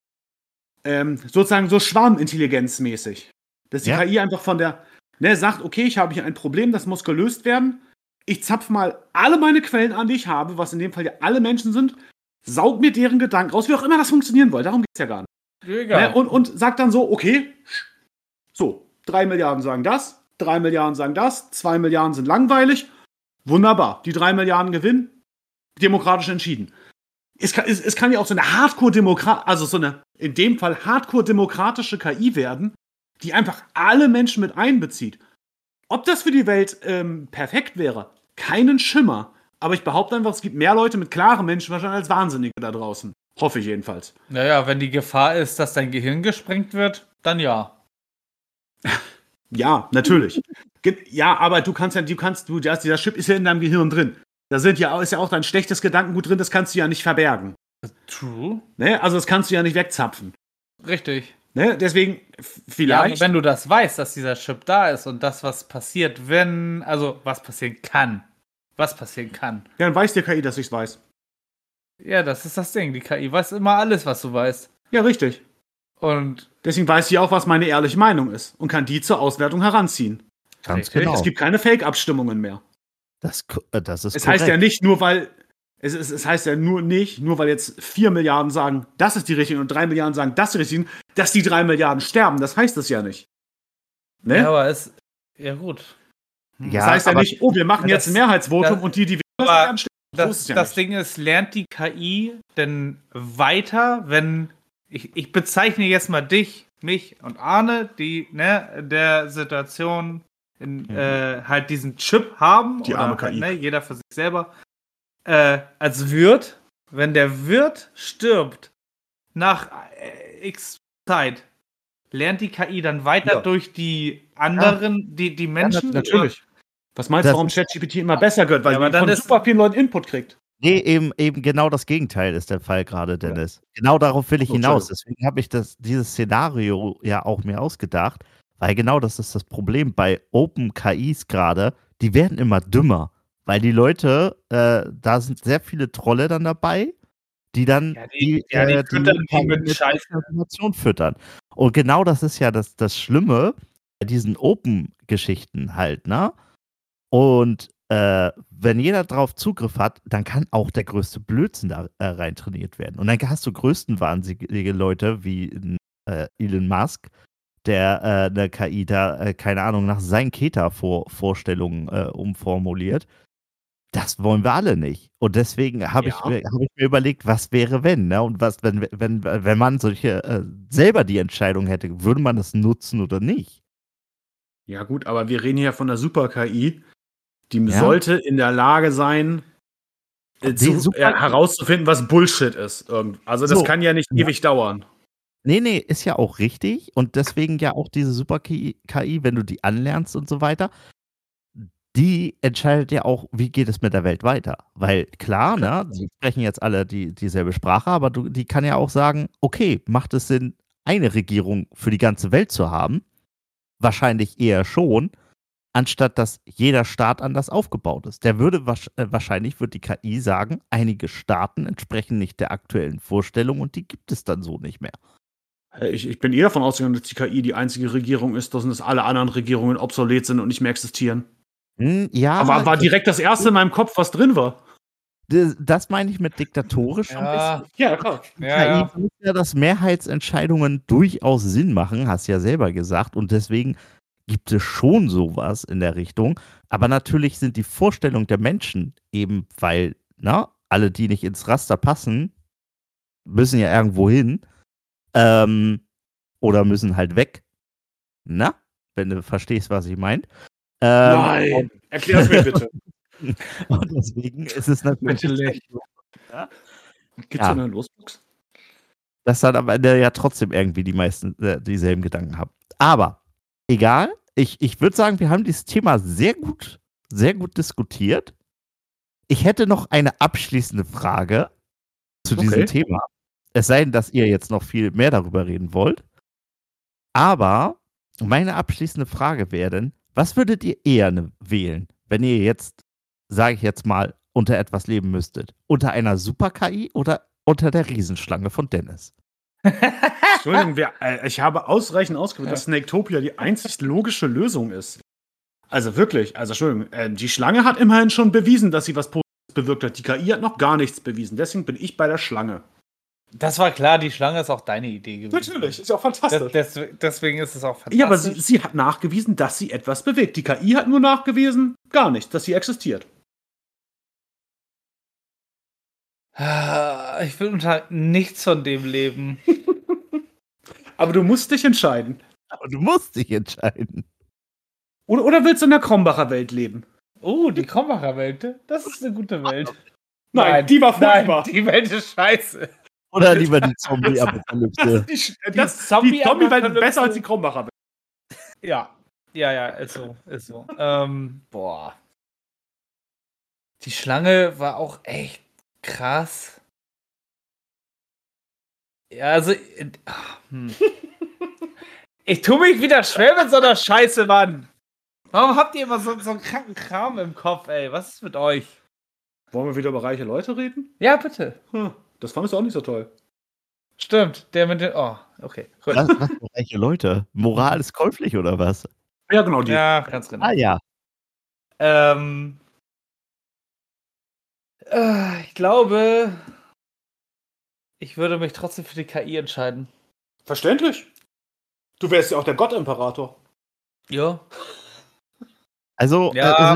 Sozusagen so schwarmintelligenzmäßig. Dass die KI einfach von der, sagt, okay, ich habe hier ein Problem, das muss gelöst werden. Ich zapfe mal alle meine Quellen an, die ich habe, was in dem Fall ja alle Menschen sind, saug mir deren Gedanken raus, wie auch immer das funktionieren soll. Darum geht es ja gar nicht. Egal. Und sagt dann so, okay, so, 3 Milliarden sagen das, 3 Milliarden sagen das, 2 Milliarden sind langweilig. Wunderbar, die 3 Milliarden gewinnen, demokratisch entschieden. Es kann ja auch so eine in dem Fall Hardcore-demokratische KI werden, die einfach alle Menschen mit einbezieht. Ob das für die Welt perfekt wäre, keinen Schimmer. Aber ich behaupte einfach, es gibt mehr Leute mit klaren Menschenverstand als Wahnsinnige da draußen. Hoffe ich jedenfalls. Naja, wenn die Gefahr ist, dass dein Gehirn gesprengt wird, dann ja. Ja, natürlich. Ja, aber dieser Chip ist ja in deinem Gehirn drin. Da ist ja auch dein schlechtes Gedankengut drin, das kannst du ja nicht verbergen. True. Ne? Also das kannst du ja nicht wegzapfen. Richtig. Ne? Deswegen, Ja, vielleicht. aber wenn du das weißt, dass dieser Chip da ist und das, was passiert, was passieren kann. Ja, dann weiß die KI, dass ich's weiß. Ja, das ist das Ding. Die KI weiß immer alles, was du weißt. Ja, richtig. Und Deswegen weiß sie auch, was meine ehrliche Meinung ist und kann die zur Auswertung heranziehen. Ganz Richtig. genau. Es gibt keine Fake-Abstimmungen mehr. Das ist Es heißt ja nicht nur, weil es heißt ja nur weil jetzt 4 Milliarden sagen, das ist die richtige und 3 Milliarden sagen, das ist die richtige, dass die 3 Milliarden sterben. Das heißt es ja nicht. Ne? ja, aber ja gut. Ja, das heißt ja aber- nicht, wir machen Ja, jetzt ein Mehrheitsvotum und die aber werden sterben. So ist es ja Das nicht. Ding ist, lernt die KI denn weiter, wenn ich bezeichne jetzt mal dich, mich und Arne, die der Situation halt diesen Chip haben, Die oder arme halt, KI. jeder für sich selber, als Wirt, wenn der Wirt stirbt nach x Zeit, lernt die KI dann weiter Ja. durch die anderen, die Menschen? Natürlich. Was meinst du, Das warum ist- ChatGPT immer besser wird? Weil Ja, aber die dann von ist- super vielen Leuten Input kriegt. Nee, eben genau das Gegenteil ist der Fall gerade, Dennis. Genau darauf will ich Oh, hinaus. Deswegen habe ich dieses Szenario ja auch mir ausgedacht, weil genau das ist das Problem bei Open KIs gerade. Die werden immer dümmer, weil die Leute, da sind sehr viele Trolle dann dabei, die dann Ja, die füttern die mit Scheiße. Information füttern. Und genau das ist ja das Schlimme bei diesen Open-Geschichten halt, ne? Und wenn jeder drauf Zugriff hat, dann kann auch der größte Blödsinn da rein trainiert werden. Und dann hast du größtenwahnsinnige Leute wie Elon Musk, der eine KI da, keine Ahnung, nach seinen Keta-Vorstellungen umformuliert. Das wollen wir alle nicht. Und deswegen habe ich mir überlegt, was wäre, wenn, ne? Und was, wenn man solche selber die Entscheidung hätte, würde man das nutzen oder nicht? Ja, gut, aber wir reden hier von der Super-KI, die Ja. sollte in der Lage sein, herauszufinden, was Bullshit ist. Also, das So. kann ja nicht ewig dauern. Nee, ist ja auch richtig. Und deswegen ja auch diese Super-KI, wenn du die anlernst und so weiter, die entscheidet ja auch, wie geht es mit der Welt weiter. Weil klar, ne, sie sprechen jetzt alle dieselbe Sprache, aber die kann ja auch sagen, okay, macht es Sinn, eine Regierung für die ganze Welt zu haben? Wahrscheinlich eher schon, anstatt dass jeder Staat anders aufgebaut ist. Wahrscheinlich wird die KI sagen, einige Staaten entsprechen nicht der aktuellen Vorstellung und die gibt es dann so nicht mehr. Ich bin eher davon ausgegangen, dass die KI die einzige Regierung ist, dass alle anderen Regierungen obsolet sind und nicht mehr existieren. Ja, Aber war direkt das erste in meinem Kopf, was drin war. das meine ich mit diktatorisch ein bisschen. Ja, klar. Ja. KI muss ja, dass Mehrheitsentscheidungen durchaus Sinn machen, hast ja selber gesagt. Und deswegen gibt es schon sowas in der Richtung. Aber natürlich sind die Vorstellungen der Menschen eben, weil alle, die nicht ins Raster passen, müssen ja irgendwo hin. Oder müssen halt weg. Na, wenn du verstehst, was ich meine. Nein, erklär's mir bitte. Und deswegen ist es natürlich Bitte nicht. Ja, Gibt's so eine Losbox? dass dann am Ende ja trotzdem irgendwie die meisten dieselben Gedanken haben. Aber egal, ich würde sagen, wir haben dieses Thema sehr gut diskutiert. Ich hätte noch eine abschließende Frage zu diesem Thema. Es sei denn, dass ihr jetzt noch viel mehr darüber reden wollt. Aber meine abschließende Frage wäre denn, was würdet ihr eher wählen, wenn ihr jetzt, sage ich jetzt mal, unter etwas leben müsstet? Unter einer Super-KI oder unter der Riesenschlange von Dennis? Entschuldigung, ich habe ausreichend ausgewählt, dass Snaketopia die einzig logische Lösung ist. Also wirklich, Entschuldigung, die Schlange hat immerhin schon bewiesen, dass sie was Positives bewirkt hat. Die KI hat noch gar nichts bewiesen. Deswegen bin ich bei der Schlange. Das war klar, die Schlange ist auch deine Idee gewesen. Natürlich, ist ja auch fantastisch. Deswegen ist es auch fantastisch. Ja, aber sie hat nachgewiesen, dass sie etwas bewegt. Die KI hat nur nachgewiesen, gar nichts, dass sie existiert. Ich will unter nichts von dem leben. Aber du musst dich entscheiden. Aber du musst dich entscheiden. Oder willst du in der Krombacher Welt leben? Oh, die Krombacher Welt, das ist eine gute Welt. Nein, die war furchtbar. Nein, die Welt ist scheiße. Oder lieber die Zombie-Apokalypse. Die Zombie-Welt ist besser als die Krombacher Welt. Ja, ist so. Boah. Die Schlange war auch echt krass. Ja, also. Ich tue mich wieder schwer mit so einer Scheiße, Mann. Warum habt ihr immer so einen kranken Kram im Kopf, ey? Was ist mit euch? Wollen wir wieder über reiche Leute reden? Ja, bitte. Das fandest du auch nicht so toll. Stimmt, der mit den. Oh, okay. Gut. Was für reiche Leute? Moral ist käuflich oder was? Ja, genau, die. Ja, ganz genau. Ah ja. Ich glaube, ich würde mich trotzdem für die KI entscheiden. Verständlich. Du wärst ja auch der Gott-Imperator. Ja. Also, Ja,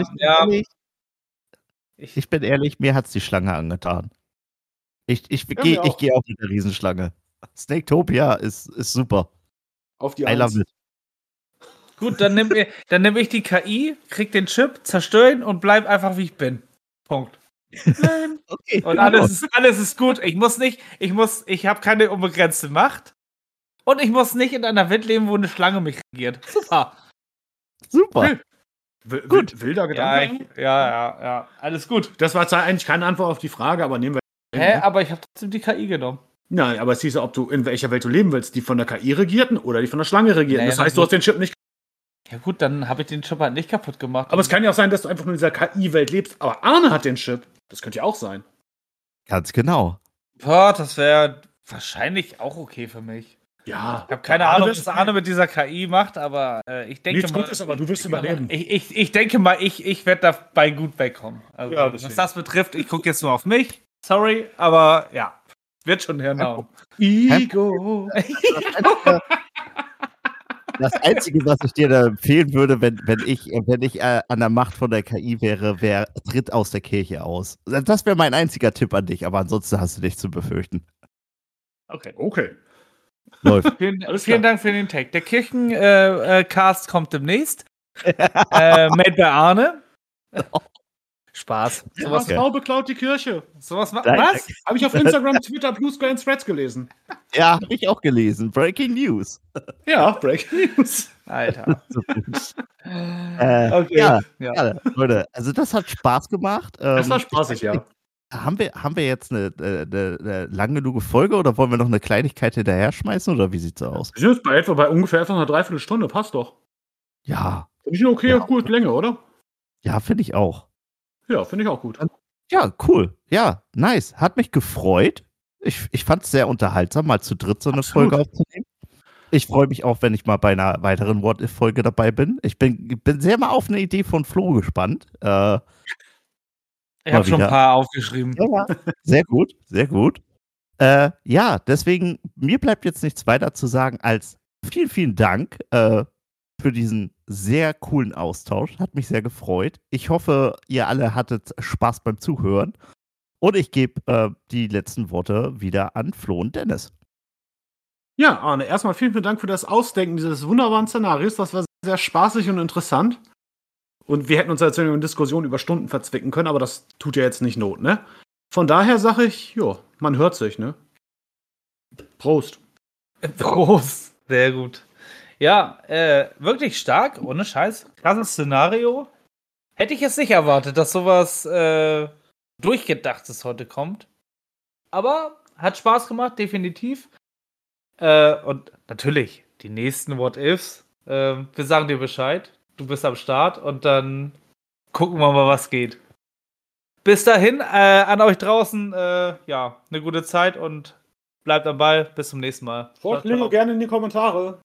ich bin ehrlich, mir hat's die Schlange angetan. Ich gehe auch mit der Riesenschlange. Snaketopia ist super. Auf die I love it. Gut, dann nehm ich die KI, krieg den Chip, zerstöre ihn und bleib einfach wie ich bin. Punkt. Okay. Und alles ist gut. Ich habe keine unbegrenzte Macht. Und ich muss nicht in einer Welt leben, wo eine Schlange mich regiert. Super. Super. Gut. Wilder Gedanke. Ja. Alles gut. Das war zwar eigentlich keine Antwort auf die Frage, aber nehmen wir. Aber ich habe trotzdem die KI genommen. Nein, aber es hieß ja, ob du in welcher Welt du leben willst. Die von der KI regierten oder die von der Schlange regierten. Naja, das heißt, du hast den Chip nicht. Ja gut, dann habe ich den Chip halt nicht kaputt gemacht. Aber es kann ja auch sein, dass du einfach nur in dieser KI-Welt lebst. Aber Arne hat den Chip. Das könnte ja auch sein. Ganz genau. Boah, das wäre wahrscheinlich auch okay für mich. Ja. Ich habe keine Ahnung, was Arne mit dieser KI macht, aber ich denke Nichts Gutes, aber du wirst überleben. Ich denke mal, ich werde dabei gut wegkommen. Also, Ja, was das betrifft, ich gucke jetzt nur auf mich. Sorry, aber ja, wird schon hinhauen. Ego. Das Einzige, was ich dir da empfehlen würde, wenn ich an der Macht von der KI wäre, tritt aus der Kirche aus. Das wäre mein einziger Tipp an dich, aber ansonsten hast du nichts zu befürchten. Okay. Läuft. Vielen Dank für den Tag. Der Kirchencast kommt demnächst. Made by Arne. Spaß. Sowas Frau beklaut die Kirche. Sowas macht Danke. was? Habe ich auf Instagram, Twitter, Blue Sky und Threads gelesen. Ja, habe ich auch gelesen. Breaking News. Ja, Breaking News. Alter. Okay. Ja, Leute, also das hat Spaß gemacht. Das war spaßig, ja. Haben wir jetzt eine lang genug Folge oder wollen wir noch eine Kleinigkeit hinterher schmeißen oder wie sieht's aus? Wir sind bei ungefähr einer Dreiviertelstunde, passt doch. Ja. Finde ich eine okay, gute Länge, oder? Ja, finde ich auch. Ja, finde ich auch gut. Ja, cool. Ja, nice. Hat mich gefreut. Ich fand es sehr unterhaltsam, mal zu dritt so eine Folge aufzunehmen. Ich freue mich auch, wenn ich mal bei einer weiteren What-If-Folge dabei bin. Ich bin sehr mal auf eine Idee von Flo gespannt. Ich habe schon ein paar aufgeschrieben. Ja, sehr gut, sehr gut. Ja, deswegen, mir bleibt jetzt nichts weiter zu sagen als vielen, vielen Dank für diesen sehr coolen Austausch. Hat mich sehr gefreut. Ich hoffe, ihr alle hattet Spaß beim Zuhören. Und ich gebe die letzten Worte wieder an Flo und Dennis. Ja, Arne, erstmal vielen, vielen Dank für das Ausdenken dieses wunderbaren Szenarios. Das war sehr spaßig und interessant. Und wir hätten uns jetzt in einer Diskussion über Stunden verzwicken können, aber das tut ja jetzt nicht Not, ne? Von daher sage ich, jo, man hört sich, ne? Prost. Prost. Sehr gut. Ja, wirklich stark, ohne Scheiß. Krasses Szenario. Hätte ich jetzt nicht erwartet, dass sowas Durchgedachtes heute kommt. Aber hat Spaß gemacht, definitiv. Und natürlich, die nächsten What-Ifs. Wir sagen dir Bescheid. Du bist am Start und dann gucken wir mal, was geht. Bis dahin, an euch draußen, ja, eine gute Zeit und bleibt am Ball. Bis zum nächsten Mal. Vorschläge gerne in die Kommentare.